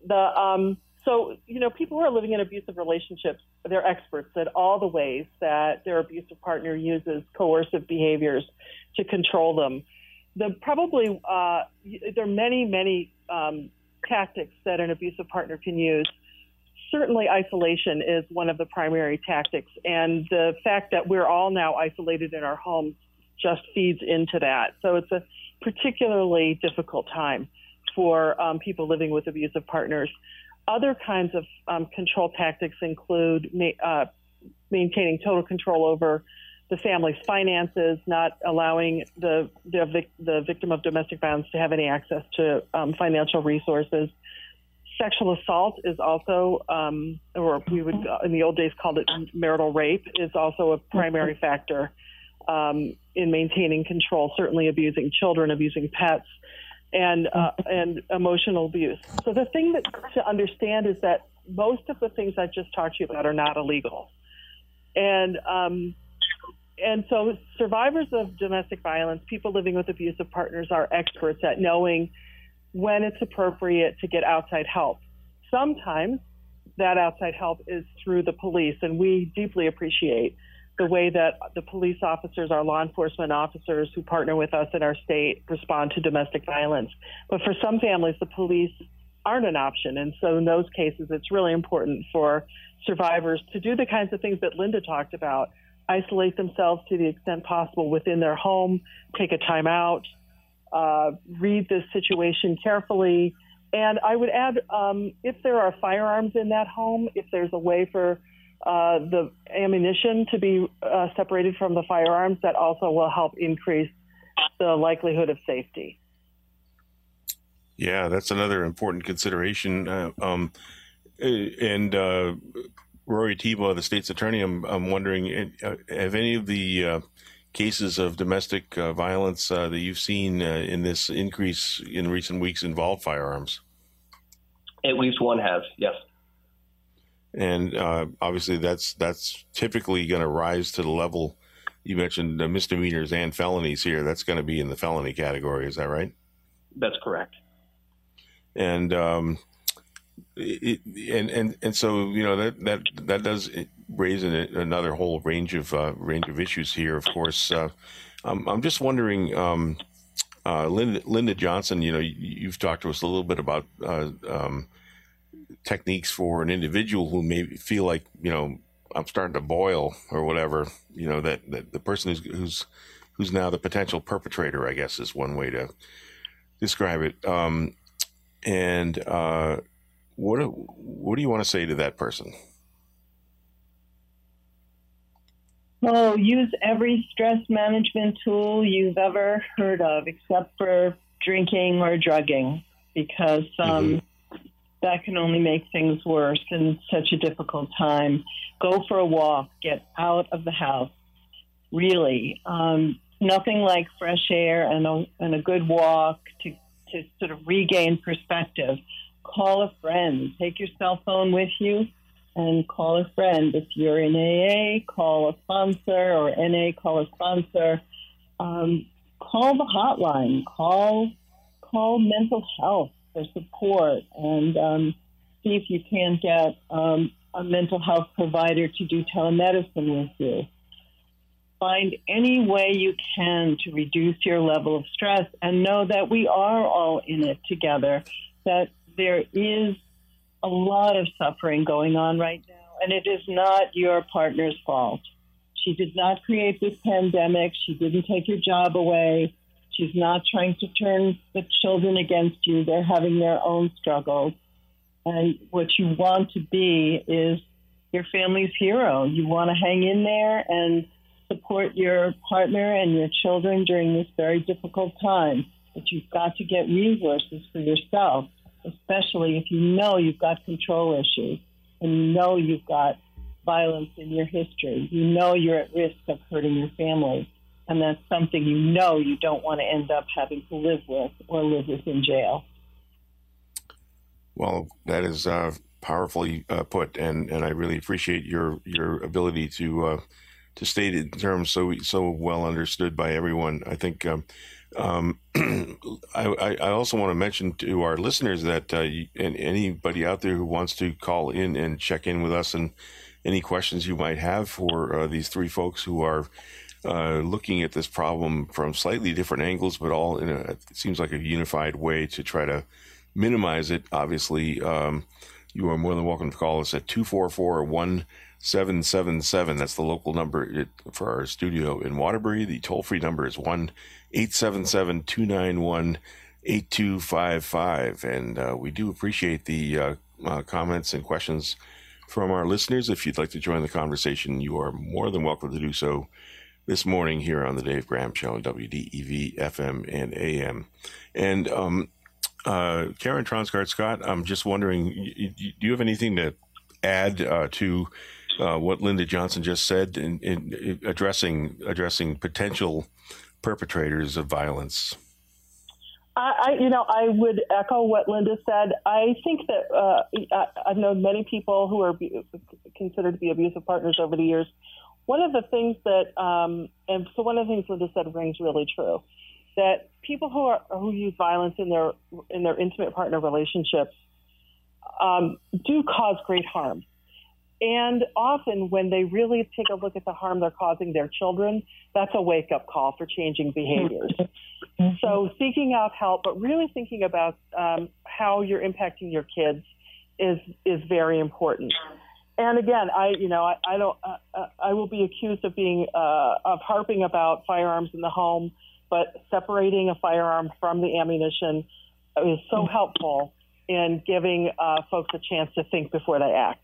So people who are living in abusive relationships, they're experts at all the ways that their abusive partner uses coercive behaviors to control them. There are many tactics that an abusive partner can use. Certainly isolation is one of the primary tactics, and the fact that we're all now isolated in our homes just feeds into that. So it's a particularly difficult time for people living with abusive partners. Other kinds of control tactics include maintaining total control over the family's finances, not allowing the victim of domestic violence to have any access to financial resources. Sexual assault is also, or we would in the old days called it marital rape, is also a primary factor in maintaining control. Certainly abusing children, abusing pets, and emotional abuse. So the thing to understand is that most of the things I just talked to you about are not illegal, and so survivors of domestic violence, people living with abusive partners, are experts at knowing when it's appropriate to get outside help. Sometimes that outside help is through the police, and we deeply appreciate the way that the police officers, our law enforcement officers who partner with us in our state, respond to domestic violence. But for some families, the police aren't an option. And so in those cases, it's really important for survivors to do the kinds of things that Linda talked about, isolate themselves to the extent possible within their home, take a time out, read the situation carefully. And I would add, if there are firearms in that home, if there's a way for the ammunition to be separated from the firearms, that also will help increase the likelihood of safety. Yeah, that's another important consideration. And Rory Tebow, the state's attorney, I'm wondering, have any of the cases of domestic violence that you've seen in this increase in recent weeks involved firearms? At least one has, yes. And obviously that's typically going to rise to the level, you mentioned misdemeanors and felonies here. That's going to be in the felony category. Is that right? That's correct. And and so, you know, that does raise another whole range of issues here. Of course, I'm just wondering, Linda Johnson, you know, you've talked to us a little bit about techniques for an individual who may feel like, you know, I'm starting to boil or whatever. You know, that the person who's now the potential perpetrator, I guess, is one way to describe it. And what do you want to say to that person? Oh, use every stress management tool you've ever heard of, except for drinking or drugging, because that can only make things worse in such a difficult time. Go for a walk. Get out of the house. Really, nothing like fresh air and a good walk to sort of regain perspective. Call a friend. Take your cell phone with you and call a friend. If you're in AA, call a sponsor, or NA, call a sponsor. Call the hotline. Call mental health for support, and see if you can't get a mental health provider to do telemedicine with you. Find any way you can to reduce your level of stress, and know that we are all in it together, that there is a lot of suffering going on right now, and it is not your partner's fault. She did not create this pandemic. She didn't take your job away. She's not trying to turn the children against you. They're having their own struggles. And what you want to be is your family's hero. You want to hang in there and support your partner and your children during this very difficult time. But you've got to get resources for yourself, especially if you know you've got control issues and you know you've got violence in your history. You know you're at risk of hurting your family. And that's something you know you don't want to end up having to live with or live with in jail. Well, that is powerfully put, and I really appreciate your ability to state it in terms so well understood by everyone. I think I also want to mention to our listeners that and anybody out there who wants to call in and check in with us, and any questions you might have for these three folks who are looking at this problem from slightly different angles, but all in it seems like a unified way to try to minimize it. Obviously, you are more than welcome to call us at 244-1777. That's the local number for our studio in Waterbury. The toll-free number is 1-877-291-8255. And we do appreciate the comments and questions from our listeners. If you'd like to join the conversation, you are more than welcome to do so this morning here on the Dave Graham Show on WDEV FM and AM. And Karen Tronsgaard-Scott, I'm just wondering, do you have anything to add to what Linda Johnson just said in addressing potential perpetrators of violence? I would echo what Linda said. I think that I've known many people who are considered to be abusive partners over the years. One of the things that, one of the things Linda said rings really true, that people who use violence in their intimate partner relationships do cause great harm. And often when they really take a look at the harm they're causing their children, that's a wake-up call for changing behaviors. So seeking out help, but really thinking about how you're impacting your kids is very important. And again, I will be accused of of harping about firearms in the home, but separating a firearm from the ammunition is so helpful in giving folks a chance to think before they act.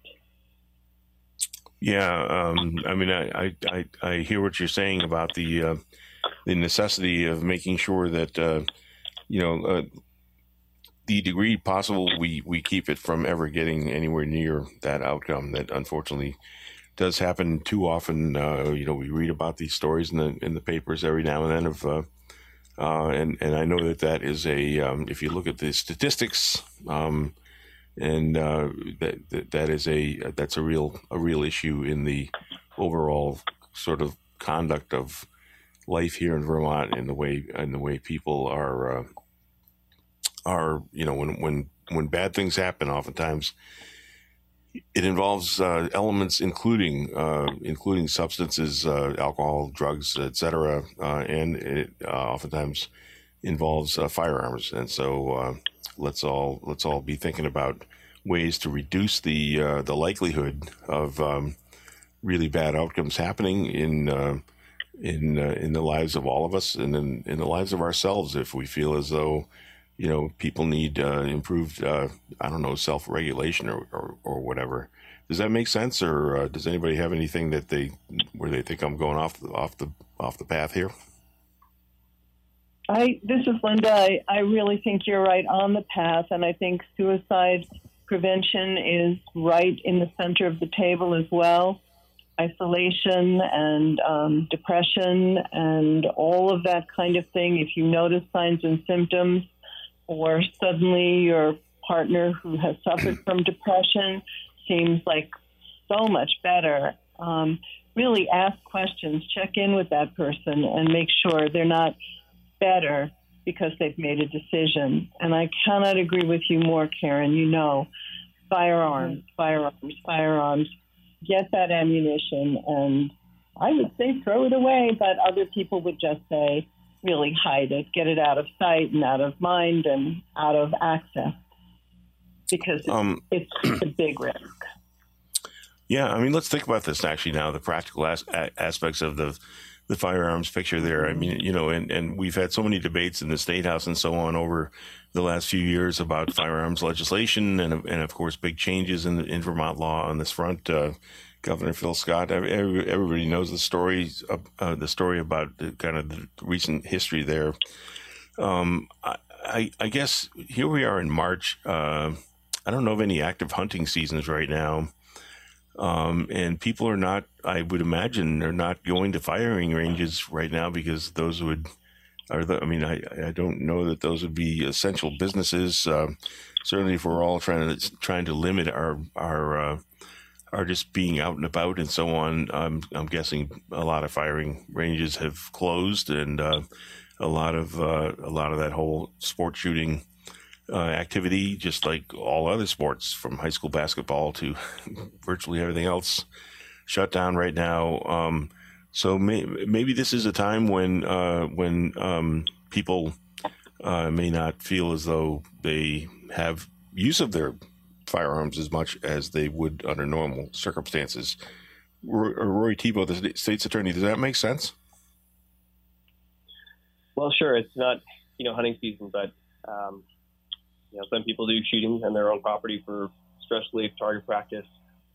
Yeah, I mean, I hear what you're saying about the necessity of making sure that the degree possible we keep it from ever getting anywhere near that outcome that unfortunately does happen too often. We read about these stories in the papers every now and then of and I know that is if you look at the statistics. That's a real issue in the overall sort of conduct of life here in Vermont, and the way people are when bad things happen, oftentimes it involves elements including substances, alcohol, drugs, etc., and it oftentimes involves firearms, and so. Let's all be thinking about ways to reduce the likelihood of really bad outcomes happening in the lives of all of us, and in the lives of ourselves, if we feel as though people need improved self-regulation or whatever. Does that make sense, or does anybody have anything where they think I'm going off the path here? This is Linda. I really think you're right on the path, and I think suicide prevention is right in the center of the table as well. Isolation and depression and all of that kind of thing. If you notice signs and symptoms, or suddenly your partner who has suffered from depression seems like so much better, really ask questions, check in with that person, and make sure they're not better because they've made a decision. And I cannot agree with you more, Karen. Firearms. Get that ammunition, and I would say throw it away, but other people would just say really hide it, get it out of sight and out of mind and out of access, because it's a big risk. Yeah, I mean, let's think about this actually now, the practical aspects of the firearms picture there. I mean, and we've had so many debates in the State House and so on over the last few years about firearms legislation and of course, big changes in Vermont law on this front. Governor Phil Scott, everybody knows the story about the recent history there. I guess here we are in March. I don't know of any active hunting seasons right now. And people are not, I would imagine, they're not going to firing ranges right now because those I don't know that those would be essential businesses. Certainly if we're all trying to limit our just being out and about and so on, I'm guessing a lot of firing ranges have closed, and a lot of that whole sport shooting activity, just like all other sports, from high school basketball to virtually everything else, shut down right now. So maybe this is a time when people may not feel as though they have use of their firearms as much as they would under normal circumstances. Rory Thibault, the state's attorney, does that make sense? Well, sure. It's not, hunting season, but some people do shooting on their own property for stress relief, target practice.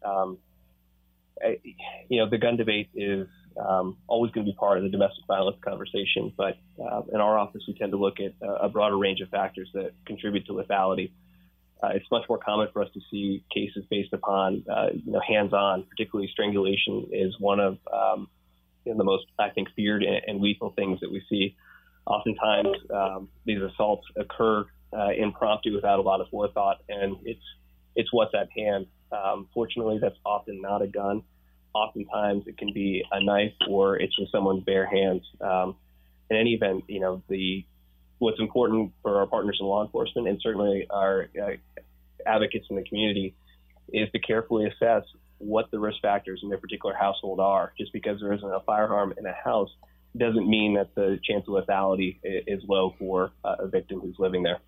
The gun debate is always going to be part of the domestic violence conversation, but in our office, we tend to look at a broader range of factors that contribute to lethality. It's much more common for us to see cases based upon, hands-on, particularly strangulation is one of the most, I think, feared and lethal things that we see. Oftentimes, these assaults occur impromptu without a lot of forethought, and it's what's at hand. Fortunately, that's often not a gun. Oftentimes, it can be a knife, or it's in someone's bare hands. In any event, what's important for our partners in law enforcement, and certainly our advocates in the community, is to carefully assess what the risk factors in their particular household are. Just because there isn't a firearm in a house doesn't mean that the chance of lethality is low for a victim who's living there.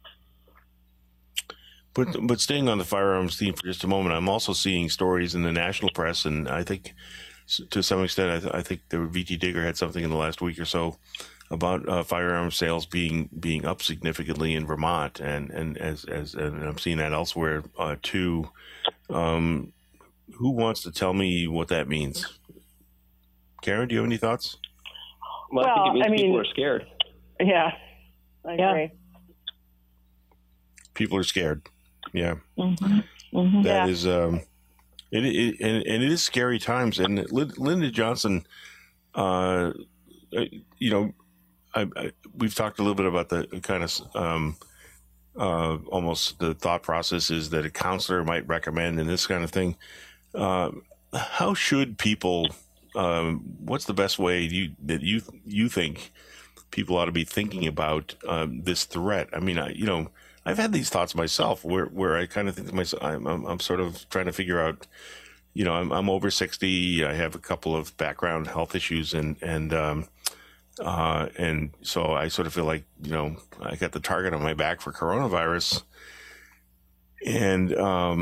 But staying on the firearms theme for just a moment, I'm also seeing stories in the national press, and I think to some extent, I think the VT Digger had something in the last week or so about firearm sales being up significantly in Vermont, and I'm seeing that elsewhere too. Who wants to tell me what that means? Karen, do you have any thoughts? Well, I think it means people are scared. Yeah, I agree. People are scared. Yeah, That is. It is scary times. And Linda Johnson, we've talked a little bit about the kind of almost the thought processes that a counselor might recommend and this kind of thing. How should people? What's the best way that you think people ought to be thinking about this threat? I mean, I've had these thoughts myself, where I kind of think to myself, I'm sort of trying to figure out. I'm over 60. I have a couple of background health issues, and so I sort of feel like I got the target on my back for coronavirus, and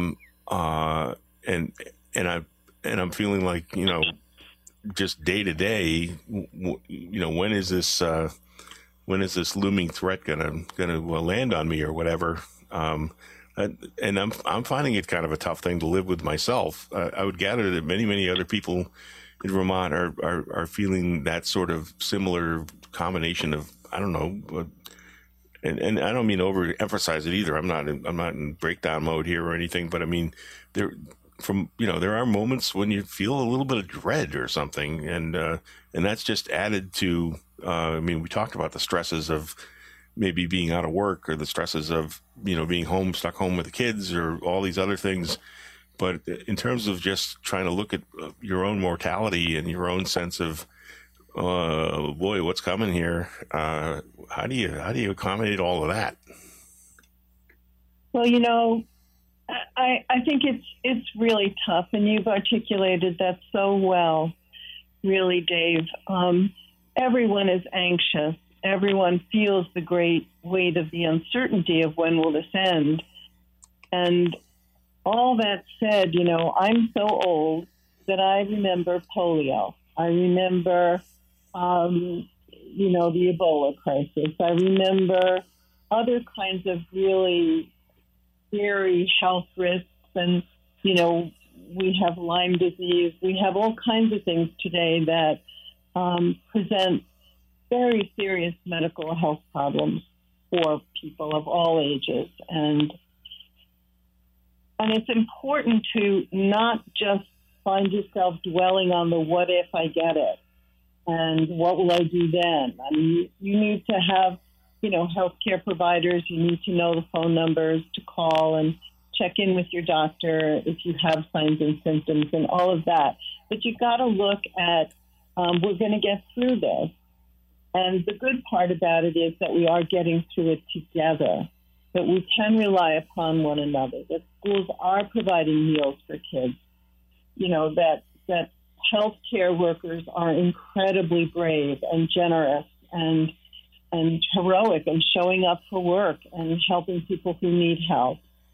I'm feeling like just day to day, when is this looming threat gonna land on me or whatever? And I'm finding it kind of a tough thing to live with myself. I would gather that many other people in Vermont are feeling that sort of similar combination of, I don't know, and I don't mean to overemphasize it either. I'm not in breakdown mode here or anything, but I mean there are moments when you feel a little bit of dread or something, and that's just added to. We talked about the stresses of maybe being out of work, or the stresses of being stuck home with the kids, or all these other things. But in terms of just trying to look at your own mortality and your own sense of, boy, what's coming here? How do you accommodate all of that? Well, I think it's really tough, and you've articulated that so well, really, Dave. Everyone is anxious. Everyone feels the great weight of the uncertainty of when will this end. And all that said, I'm so old that I remember polio. I remember, the Ebola crisis. I remember other kinds of really scary health risks. And, we have Lyme disease. We have all kinds of things today that present very serious medical health problems for people of all ages. And it's important to not just find yourself dwelling on the what if I get it and what will I do then. I mean, you need to have, healthcare providers. You need to know the phone numbers to call and check in with your doctor if you have signs and symptoms and all of that. But you've got to look at, we're going to get through this. And the good part about it is that we are getting through it together, that we can rely upon one another, that schools are providing meals for kids, that healthcare workers are incredibly brave and generous and heroic and showing up for work and helping people who need help.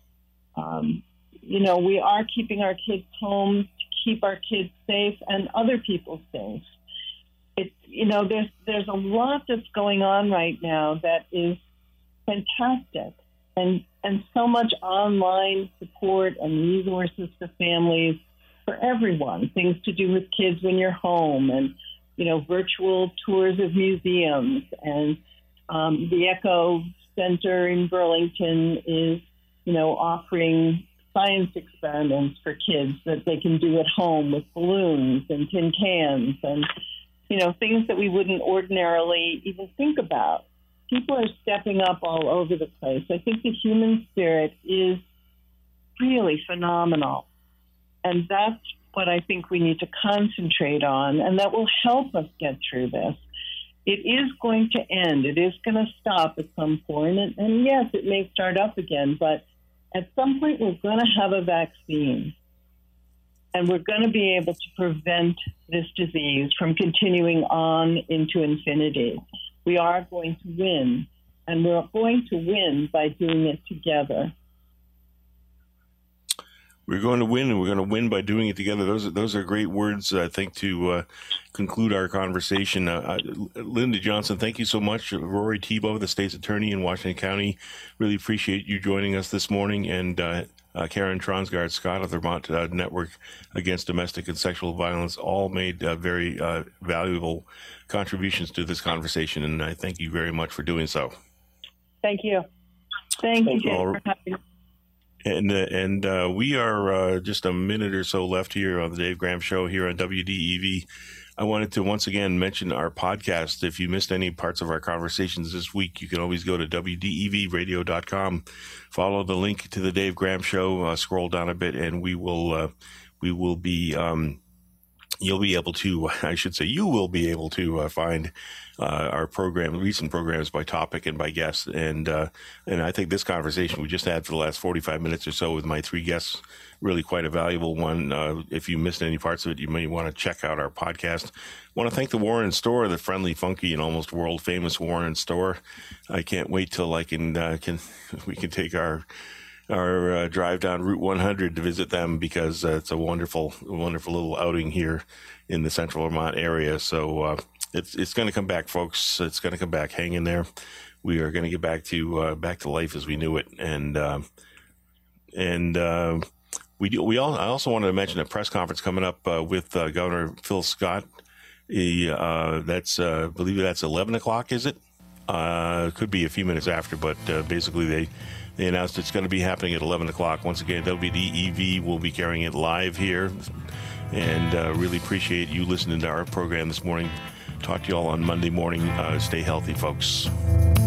We are keeping our kids home to keep our kids safe and other people safe. There's a lot that's going on right now that is fantastic, and so much online support and resources for families, for everyone, things to do with kids when you're home, and virtual tours of museums, and the Echo Center in Burlington is offering science experiments for kids that they can do at home with balloons and tin cans and things that we wouldn't ordinarily even think about. People are stepping up all over the place. I think the human spirit is really phenomenal. And that's what I think we need to concentrate on, and that will help us get through this. It is going to end. It is going to stop at some point. And yes, it may start up again, but at some point we're going to have a vaccine. and we're going to be able to prevent this disease from continuing on into infinity. We are going to win, and we're going to win by doing it together. We're going to win, and we're going to win by doing it together. Those are great words, I think, to conclude our conversation. Linda Johnson, thank you so much. Rory Tebow, the state's attorney in Washington County, really appreciate you joining us this morning. And Karen Tronsgaard Scott of the Vermont Network Against Domestic and Sexual Violence all made very valuable contributions to this conversation, and I thank you very much for doing so. Thank you. Thank you for having me. And we are just a minute or so left here on the Dave Graham Show here on WDEV. I wanted to once again mention our podcast. If you missed any parts of our conversations this week, you can always go to WDEVradio.com, follow the link to the Dave Graham Show, scroll down a bit, and you will be able to find our recent programs by topic and by guest. And I think this conversation we just had for the last 45 minutes or so with my three guests, really quite a valuable one. If you missed any parts of it, you may want to check out our podcast. I want to thank the Warren Store, the friendly, funky, and almost world famous Warren Store. I can't wait till we can take our drive down Route 100 to visit them, because it's a wonderful little outing here in the Central Vermont area. So it's going to come back, folks. It's going to come back. Hang in there. We are going to get back to life as we knew it. I also wanted to mention a press conference coming up with Governor Phil Scott. I believe that's 11 o'clock. Is it? Could be a few minutes after, but basically they announced it's going to be happening at 11 o'clock. Once again, WDEV will be carrying it live here. And really appreciate you listening to our program this morning. Talk to you all on Monday morning. Stay healthy, folks.